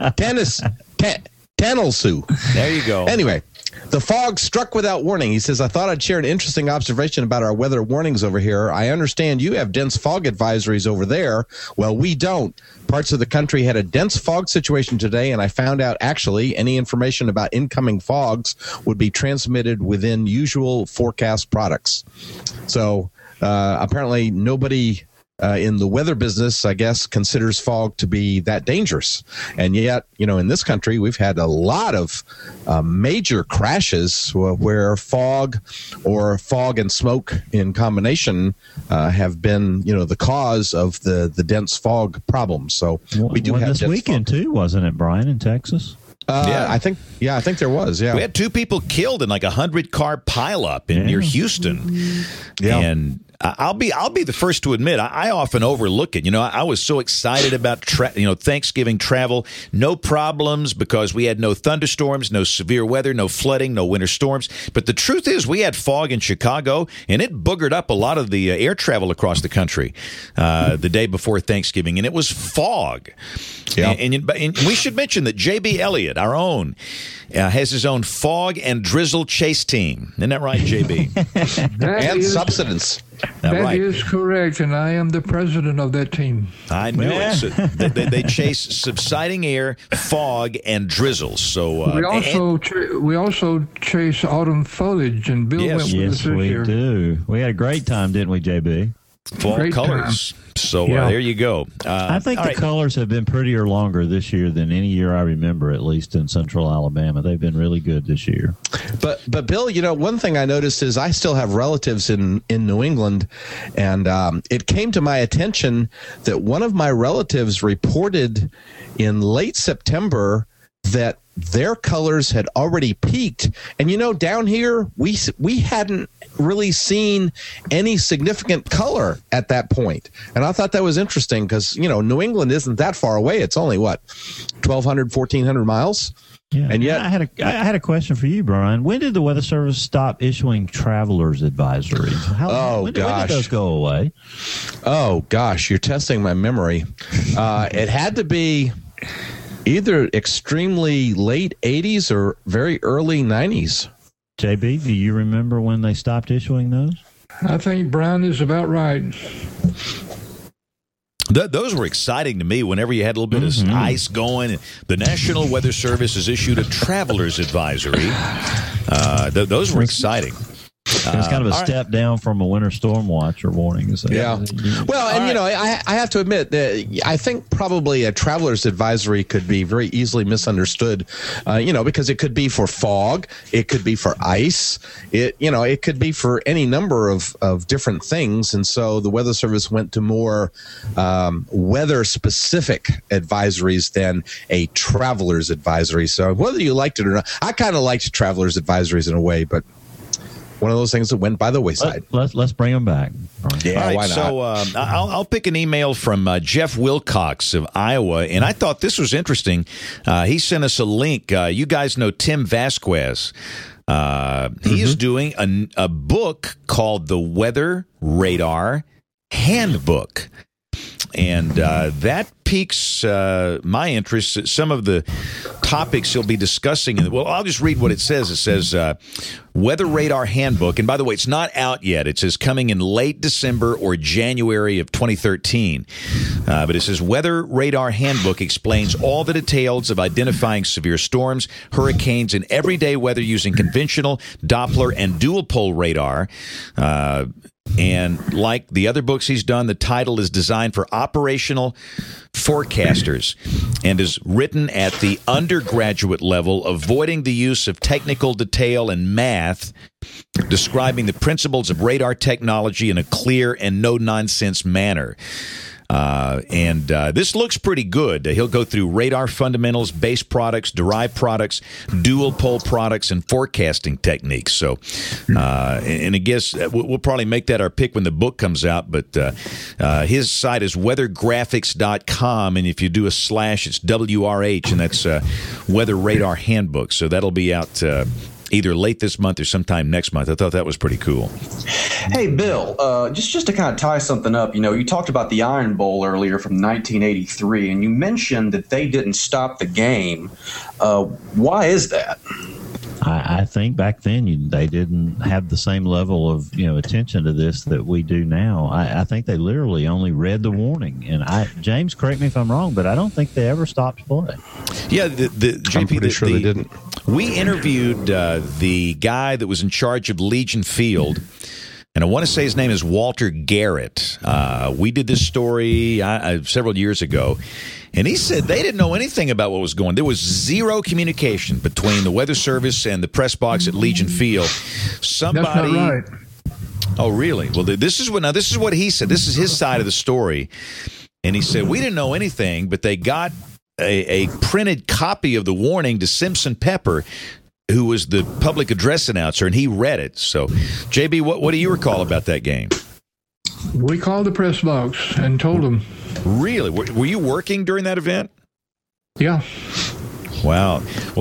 Tanelsu. There you go. Anyway, the fog struck without warning. He says, I thought I'd share an interesting observation about our weather warnings over here. I understand you have dense fog advisories over there. Well, we don't. Parts of the country had a dense fog situation today, and I found out actually any information about incoming fogs would be transmitted within usual forecast products. So apparently nobody in the weather business, I guess, considers fog to be that dangerous. And yet, you know, in this country, we've had a lot of major crashes where fog or fog and smoke in combination have been, you know, the cause of the dense fog problem. So we do have this weekend fog too, wasn't it, Brian, in Texas? I think there was. Yeah, we had 2 people killed in like a 100-car pileup near Houston. Yeah, and I'll be the first to admit I often overlook it. You know, I was so excited about Thanksgiving travel, no problems because we had no thunderstorms, no severe weather, no flooding, no winter storms. But the truth is, we had fog in Chicago, and it boogered up a lot of the air travel across the country the day before Thanksgiving, and it was fog. Yeah, and we should mention that J.B. Elliott, our own, has his own fog and drizzle chase team. Isn't that right, J.B.? And subsidence. That is correct, and I am the president of that team. I knew it. They chase subsiding air, fog, and drizzles. So we also chase autumn foliage, and Bill went with us this year. Yes, we do. We had a great time, didn't we, JB? Fall Great colors. Time. So there you go. I think the colors have been prettier longer this year than any year I remember, at least in central Alabama. They've been really good this year. But Bill, you know, one thing I noticed is I still have relatives in New England, and it came to my attention that one of my relatives reported in late September that their colors had already peaked. And, you know, down here, we hadn't really seen any significant color at that point. And I thought that was interesting because, you know, New England isn't that far away. It's only, 1,200, 1,400 miles? Yeah, and yet I had a question for you, Brian. When did the Weather Service stop issuing travelers advisories? When did those go away? Oh, gosh, you're testing my memory. It had to be either extremely late 80s or very early 90s. JB, do you remember when they stopped issuing those? I think Brian is about right. Those were exciting to me whenever you had a little bit of ice going. The National Weather Service has issued a traveler's advisory. Those were exciting. It's kind of a step down from a winter storm watch or warning. So. Yeah. Well, and, I have to admit that I think probably a traveler's advisory could be very easily misunderstood, because it could be for fog. It could be for ice. It could be for any number of different things. And so the Weather Service went to more weather-specific advisories than a traveler's advisory. So whether you liked it or not, I kind of liked traveler's advisories in a way, but one of those things that went by the wayside. Let's bring them back. Yeah, all right, why not? So I'll pick an email from Jeff Wilcox of Iowa, and I thought this was interesting. He sent us a link. You guys know Tim Vasquez. He is doing a book called The Weather Radar Handbook. And that piques my interest. Some of the topics he'll be discussing. Well, I'll just read what it says. It says, Weather Radar Handbook. And by the way, it's not out yet. It says coming in late December or January of 2013. But it says Weather Radar Handbook explains all the details of identifying severe storms, hurricanes, and everyday weather using conventional, Doppler, and dual pole radar. And like the other books he's done, the title is designed for operational forecasters and is written at the undergraduate level, avoiding the use of technical detail and math, describing the principles of radar technology in a clear and no-nonsense manner. This looks pretty good. He'll go through radar fundamentals, base products, derived products, dual pole products, and forecasting techniques. So, and I guess we'll probably make that our pick when the book comes out. But his site is weathergraphics.com, and if you do a / it's WRH, and that's Weather Radar Handbook. So that'll be out either late this month or sometime next month. I thought that was pretty cool. Hey, Bill, just to kind of tie something up, you talked about the Iron Bowl earlier from 1983, and you mentioned that they didn't stop the game. Why is that? I think back then they didn't have the same level of attention to this that we do now. I think they literally only read the warning. And James, correct me if I'm wrong, but I don't think they ever stopped play. Yeah, JP, I'm pretty sure they didn't. We interviewed the guy that was in charge of Legion Field, and I want to say his name is Walter Garrett. We did this story several years ago, and he said they didn't know anything about what was going on. There was zero communication between the Weather Service and the press box at Legion Field. That's not right. Oh, really? Well, this is what he said. This is his side of the story, and he said we didn't know anything, but they got a printed copy of the warning to Simpson Pepper, who was the public address announcer, and he read it. So, JB, what do you recall about that game? We called the press box and told them. Really? Were you working during that event? Yeah. Wow. Well,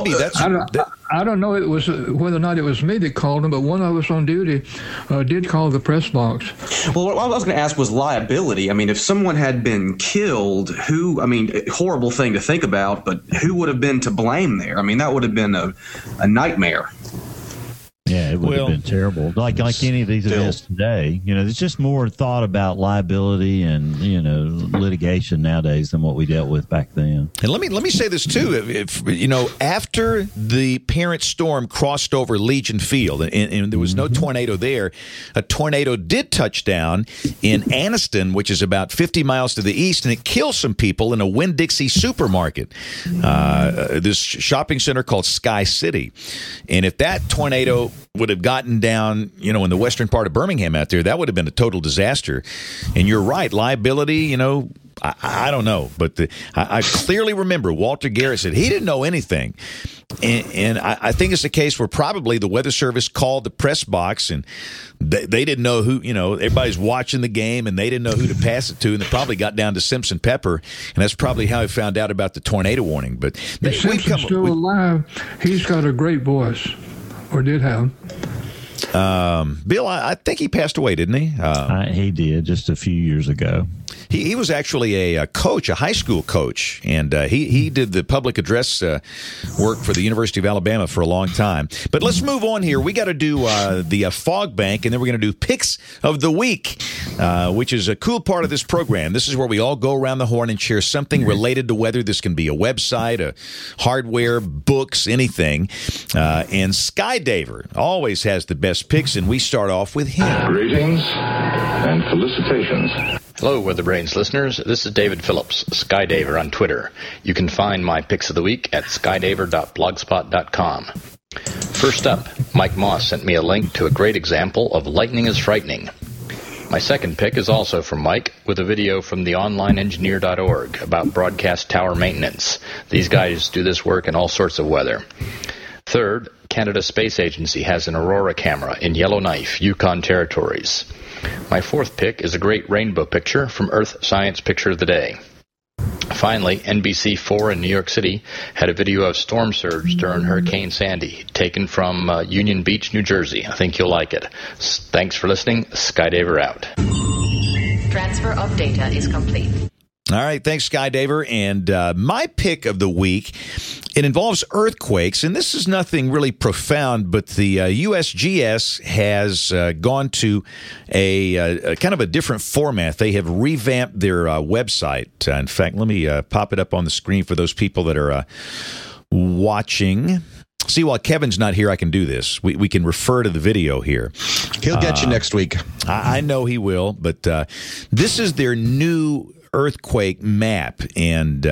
I don't know whether or not it was me that called them, but one of us on duty did call the press box. Well, what I was going to ask was liability. I mean, if someone had been killed, horrible thing to think about, but who would have been to blame there? I mean, that would have been a nightmare. Yeah, it would have been terrible. Like any of these events today, there's just more thought about liability and litigation nowadays than what we dealt with back then. And let me say this too: if after the parent storm crossed over Legion Field, and there was no tornado there, a tornado did touch down in Anniston, which is about 50 miles to the east, and it killed some people in a Winn-Dixie supermarket, this shopping center called Sky City. And if that tornado would have gotten down, in the western part of Birmingham out there, that would have been a total disaster. And you're right, liability, I don't know. But I clearly remember Walter Garrett said he didn't know anything. And I think it's a case where probably the Weather Service called the press box and they didn't know who, everybody's watching the game and they didn't know who to pass it to. And they probably got down to Simpson Pepper. And that's probably how he found out about the tornado warning. But if Simpson's still alive, he's got a great voice. Or did have. Bill, I think he passed away, didn't he? He did just a few years ago. He was actually a coach, a high school coach, and he did the public address work for the University of Alabama for a long time. But let's move on here. We got to do the Fog Bank, and then we're going to do Picks of the Week, which is a cool part of this program. This is where we all go around the horn and share something related to weather. This can be a website, a hardware, books, anything. And Skydaver always has the best picks, and we start off with him. Greetings and felicitations. Hello, Weather Brains listeners. This is David Phillips, Skydaver on Twitter. You can find my picks of the week at skydaver.blogspot.com. First up, Mike Moss sent me a link to a great example of lightning is frightening. My second pick is also from Mike, with a video from theonlineengineer.org about broadcast tower maintenance. These guys do this work in all sorts of weather. Third, Canada Space Agency has an Aurora camera in Yellowknife, Yukon Territories. My fourth pick is a great rainbow picture from Earth Science Picture of the Day. Finally, NBC4 in New York City had a video of storm surge during Hurricane Sandy, taken from Union Beach, New Jersey. I think you'll like it. Thanks for listening. Skydaver out. Transfer of data is complete. All right, thanks, Skydaver. And my pick of the week, it involves earthquakes, and this is nothing really profound, but the USGS has gone to a kind of a different format. They have revamped their website. In fact, let me pop it up on the screen for those people that are watching. See, while Kevin's not here, I can do this. We can refer to the video here. He'll get you next week. I know he will, but this is their new earthquake map, and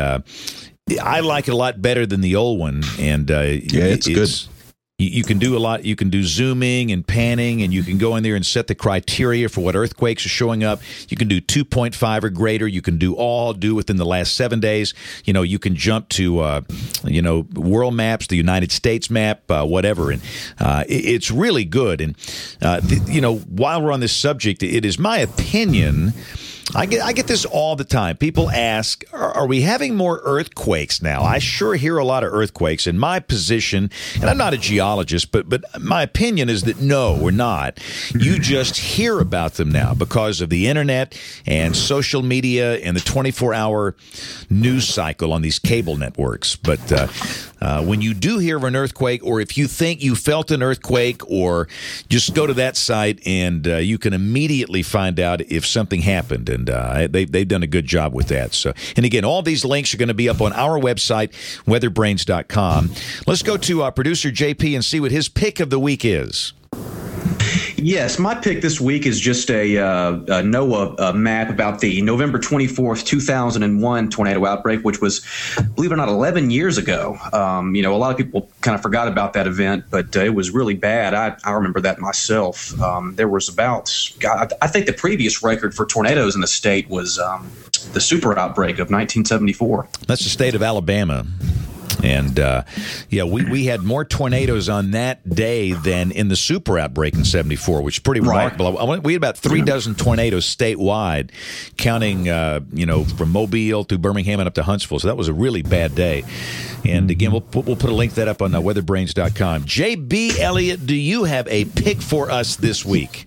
I like it a lot better than the old one. And it's good. You can do a lot. You can do zooming and panning, and you can go in there and set the criteria for what earthquakes are showing up. You can do 2.5 or greater. You can do within the last 7 days. You can jump to world maps, the United States map, whatever, and it's really good. And while we're on this subject, it is my opinion. I get this all the time. People ask, are we having more earthquakes now? I sure hear a lot of earthquakes. In my position, and I'm not a geologist, but my opinion is that no, we're not. You just hear about them now because of the internet and social media and the 24-hour news cycle on these cable networks. But when you do hear of an earthquake, or if you think you felt an earthquake, or just go to that site and you can immediately find out if something happened. And they've done a good job with that. So, and again, all these links are going to be up on our website, weatherbrains.com. Let's go to producer JP and see what his pick of the week is. Yes, my pick this week is just a NOAA map about the November 24th, 2001 tornado outbreak, which was, believe it or not, 11 years ago. A lot of people kind of forgot about that event, but it was really bad. I remember that myself. There was I think the previous record for tornadoes in the state was the super outbreak of 1974. That's the state of Alabama. And, we had more tornadoes on that day than in the super outbreak in 74, which is pretty remarkable. We had about 3 dozen tornadoes statewide, counting, from Mobile to Birmingham and up to Huntsville. So that was a really bad day. And, again, we'll put a link to that up on weatherbrains.com. J.B. Elliott, do you have a pick for us this week?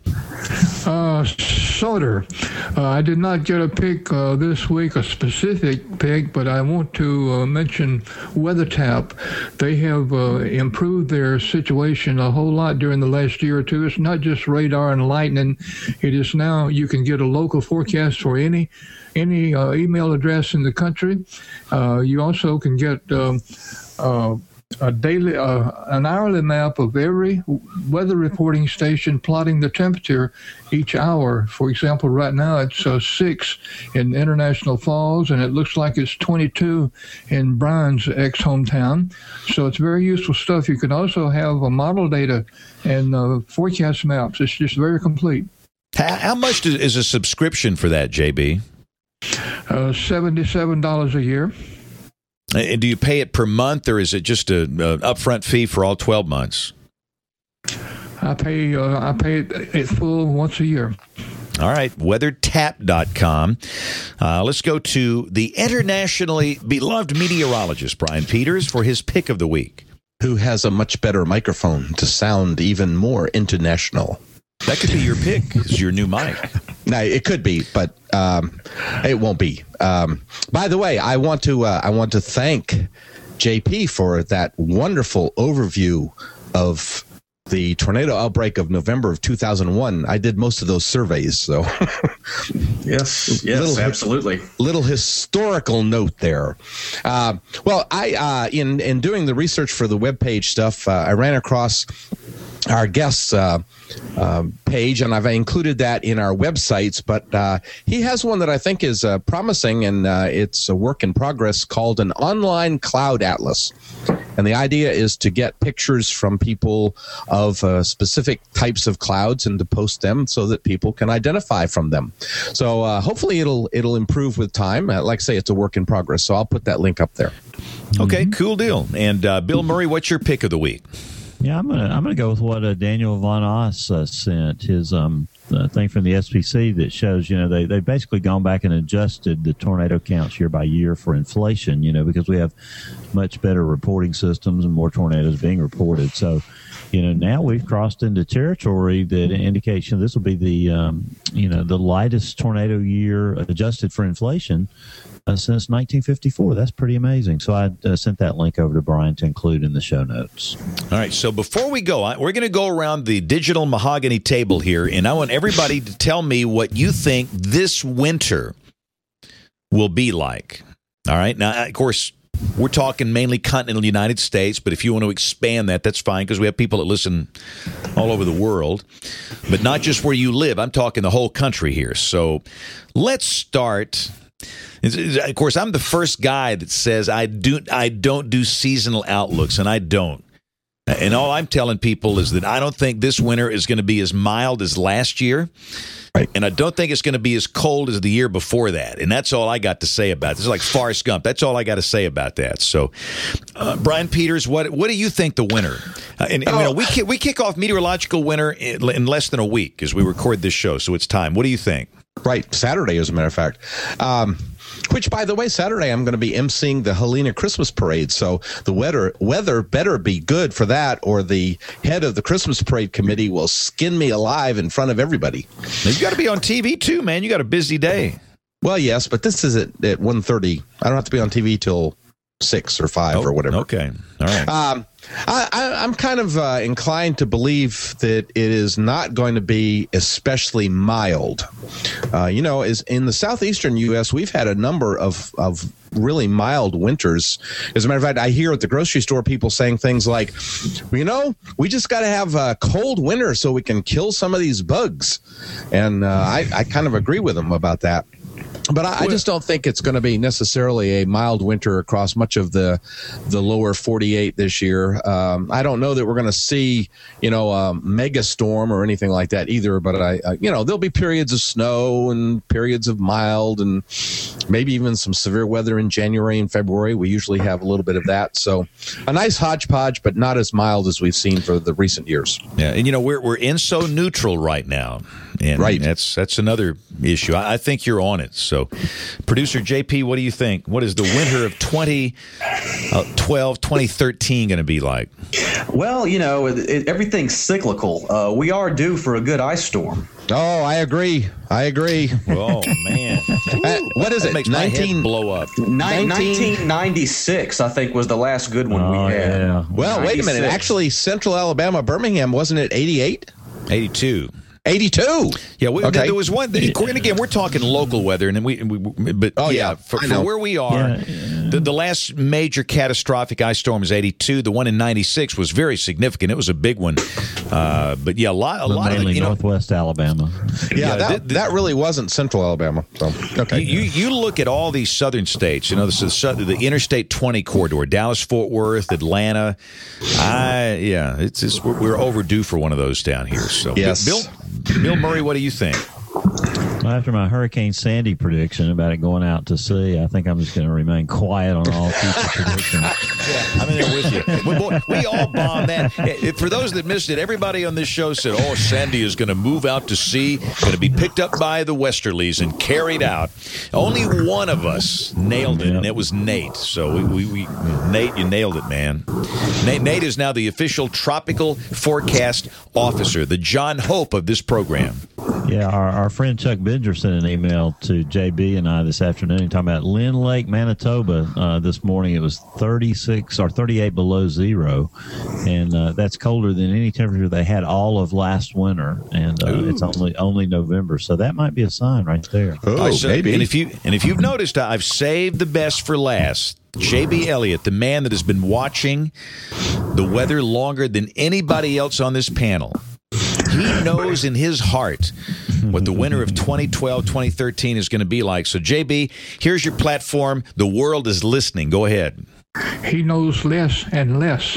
Sort I did not get a pick this week, a specific pick, but I want to mention WeatherTap. They have improved their situation a whole lot during the last year or two. It's not just radar and lightning. It is now you can get a local forecast for any email address in the country. You also can get an hourly map of every weather reporting station plotting the temperature each hour. For example, right now it's 6 in International Falls, and it looks like it's 22 in Brian's ex-hometown. So it's very useful stuff. You can also have model data and forecast maps. It's just very complete. How much is a subscription for that, JB? $77 a year. And do you pay it per month, or is it just an upfront fee for all 12 months? I pay it full once a year. All right, weathertap.com. Let's go to the internationally beloved meteorologist, Brian Peters, for his pick of the week. Who has a much better microphone to sound even more international. That could be your pick. Is your new mic? No, it could be, but it won't be. By the way, I want to thank JP for that wonderful overview of the tornado outbreak of November of 2001. I did most of those surveys, so yes, absolutely. Little historical note there. Well, I in doing the research for the webpage stuff, I ran across our guests page, and I've included that in our websites, but he has one that I think is promising, and it's a work in progress called an online cloud atlas. And the idea is to get pictures from people of specific types of clouds and to post them so that people can identify from them. So hopefully it'll improve with time. Like I say, it's a work in progress, so I'll put that link up there. Okay, cool deal. And Bill Murray, what's your pick of the week? Yeah, I'm gonna go with what Daniel Von Oss sent, his thing from the SPC that shows, they've basically gone back and adjusted the tornado counts year by year for inflation, because we have much better reporting systems and more tornadoes being reported. So, now we've crossed into territory that indicates this will be the the lightest tornado year adjusted for inflation since 1954. That's pretty amazing. So I sent that link over to Brian to include in the show notes. All right. So before we go, we're going to go around the digital mahogany table here, and I want everybody to tell me what you think this winter will be like. All right. Now, of course, we're talking mainly continental United States, but if you want to expand that, that's fine, because we have people that listen all over the world, but not just where you live. I'm talking the whole country here. So let's start. Of course, I'm the first guy that says I don't do seasonal outlooks, and I don't. And all I'm telling people is that I don't think this winter is going to be as mild as last year. Right. And I don't think it's going to be as cold as the year before that. And that's all I got to say about it. This is like Forrest Gump. That's all I got to say about that. So, Brian Peters, what do you think the winter? We kick off meteorological winter in less than a week as we record this show. So it's time. What do you think? Right. Saturday, as a matter of fact. Which, by the way, Saturday I'm going to be emceeing the Helena Christmas Parade. So the weather better be good for that, or the head of the Christmas Parade committee will skin me alive in front of everybody. Now, you got to be on TV too, man. You got a busy day. Well, yes, but this is at 1:30. I don't have to be on TV till 6 or 5 or whatever. Okay. All right. I'm kind of inclined to believe that it is not going to be especially mild. Is in the southeastern U.S., we've had a number of really mild winters. As a matter of fact, I hear at the grocery store people saying things like, we just got to have a cold winter so we can kill some of these bugs. And I kind of agree with them about that. But I just don't think it's going to be necessarily a mild winter across much of the lower 48 this year. I don't know that we're going to see, a mega storm or anything like that either. But there'll be periods of snow and periods of mild and maybe even some severe weather in January and February. We usually have a little bit of that. So a nice hodgepodge, but not as mild as we've seen for the recent years. Yeah, and we're in so neutral right now. And right. That's another issue. I think you're on it. So, producer JP, what do you think? What is the winter of 2013 going to be like? Well, everything's cyclical. We are due for a good ice storm. Oh, I agree. Oh, man. What is it? Makes my head blow up. 1996, I think, was the last good one we had. Yeah. Well, 96. Wait a minute. Actually, Central Alabama, Birmingham, wasn't it 88? 82. 82. Yeah, okay. There was one. And again, we're talking local weather, and for where we are, the last major catastrophic ice storm was 82. The one in 96 was very significant. It was a big one. But yeah, a lot of mainly Northwest Alabama. Yeah, that really wasn't Central Alabama. So okay, you look at all these southern states. This is the Interstate 20 corridor, Dallas, Fort Worth, Atlanta. We're overdue for one of those down here. So yes. Bill Murray, what do you think? Well, after my Hurricane Sandy prediction about it going out to sea, I think I'm just going to remain quiet on all future predictions. Yeah, I'm in there with you. We all bombed that. For those that missed it, everybody on this show said, "Oh, Sandy is going to move out to sea, going to be picked up by the westerlies and carried out." Only one of us nailed it, and it was Nate. So Nate, you nailed it, man. Nate is now the official tropical forecast officer, the John Hope of this program. Yeah, our friend Chuck Binger sent an email to JB and I this afternoon talking about Lynn Lake, Manitoba. This morning it was 36 or 38 below zero, and that's colder than any temperature they had all of last winter, and it's only November, so that might be a sign right there. Maybe. And if you've noticed, I've saved the best for last. JB Elliott, the man that has been watching the weather longer than anybody else on this panel. He knows in his heart what the winter of 2012, 2013 is going to be like. So, JB, here's your platform. The world is listening. Go ahead. He knows less and less.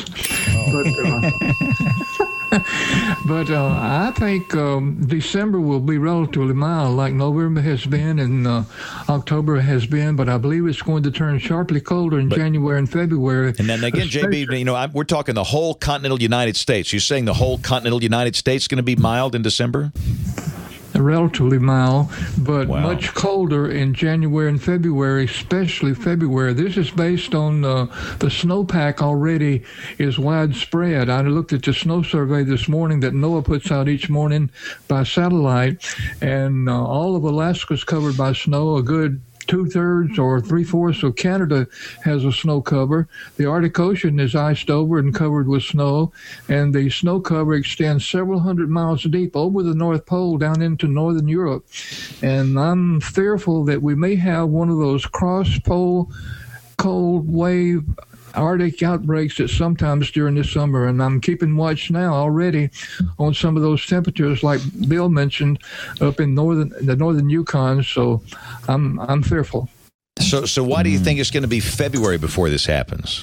But I think December will be relatively mild, like November has been and October has been. But I believe it's going to turn sharply colder in January and February. And then again, JB, we're talking the whole continental United States. You're saying the whole continental United States is going to be mild in December? Relatively mild, but much colder in January and February, especially February. This is based on the snowpack already is widespread. I looked at the snow survey this morning that NOAA puts out each morning by satellite, and all of Alaska is covered by snow. A good 2/3 or 3/4 of Canada has a snow cover. The Arctic Ocean is iced over and covered with snow, and the snow cover extends several hundred miles deep over the North Pole down into northern Europe. And I'm fearful that we may have one of those cross-pole cold wave Arctic outbreaks that sometimes during this summer, and I'm keeping watch now already on some of those temperatures, like Bill mentioned, up in the northern Yukon. So I'm fearful. So why do you think it's going to be February before this happens?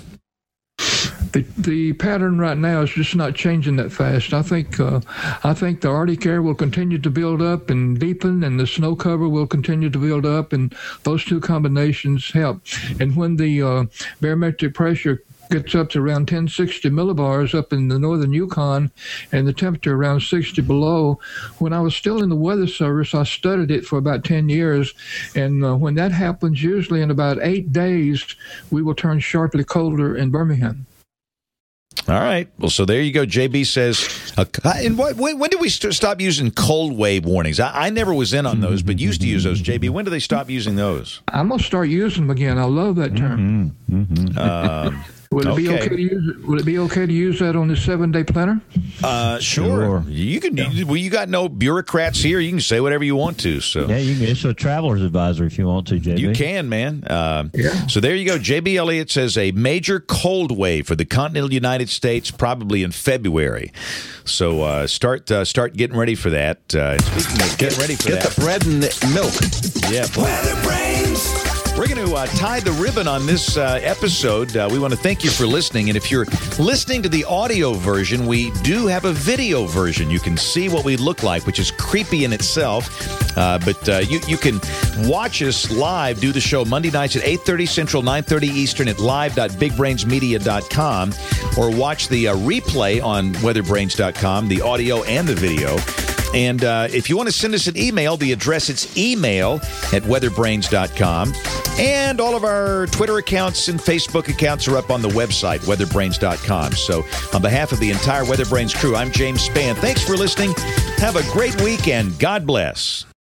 The pattern right now is just not changing that fast. I think the Arctic air will continue to build up and deepen, and the snow cover will continue to build up, and those two combinations help. And when the barometric pressure gets up to around 1060 millibars up in the northern Yukon, and the temperature around 60 below. When I was still in the Weather Service, I studied it for about 10 years, and when that happens, usually in about 8 days, we will turn sharply colder in Birmingham. All right. Well, so there you go. JB says, and when did we stop using cold wave warnings? I never was in on those, but used to use those. JB, when do they stop using those? I'm going to start using them again. I love that term. Would it be okay to use it? Would it be okay to use that on the 7-day planner? Sure. You can. Well, you got no bureaucrats here. You can say whatever you want to. So yeah, you can issue a traveler's advisory if you want to, JB. You can, man. So there you go. JB Elliott says a major cold wave for the continental United States probably in February. So start getting ready for that. Speaking of getting ready for that, get the bread and milk. Yeah. Weather Brains. We're going to tie the ribbon on this episode. We want to thank you for listening. And if you're listening to the audio version, we do have a video version. You can see what we look like, which is creepy in itself. But you can watch us live, do the show Monday nights at 8:30 Central, 9:30 Eastern at live.bigbrainsmedia.com, or watch the replay on weatherbrains.com, the audio and the video. And if you want to send us an email, the address is email@weatherbrains.com. And all of our Twitter accounts and Facebook accounts are up on the website, weatherbrains.com. So on behalf of the entire Weather Brains crew, I'm James Spann. Thanks for listening. Have a great weekend. God bless.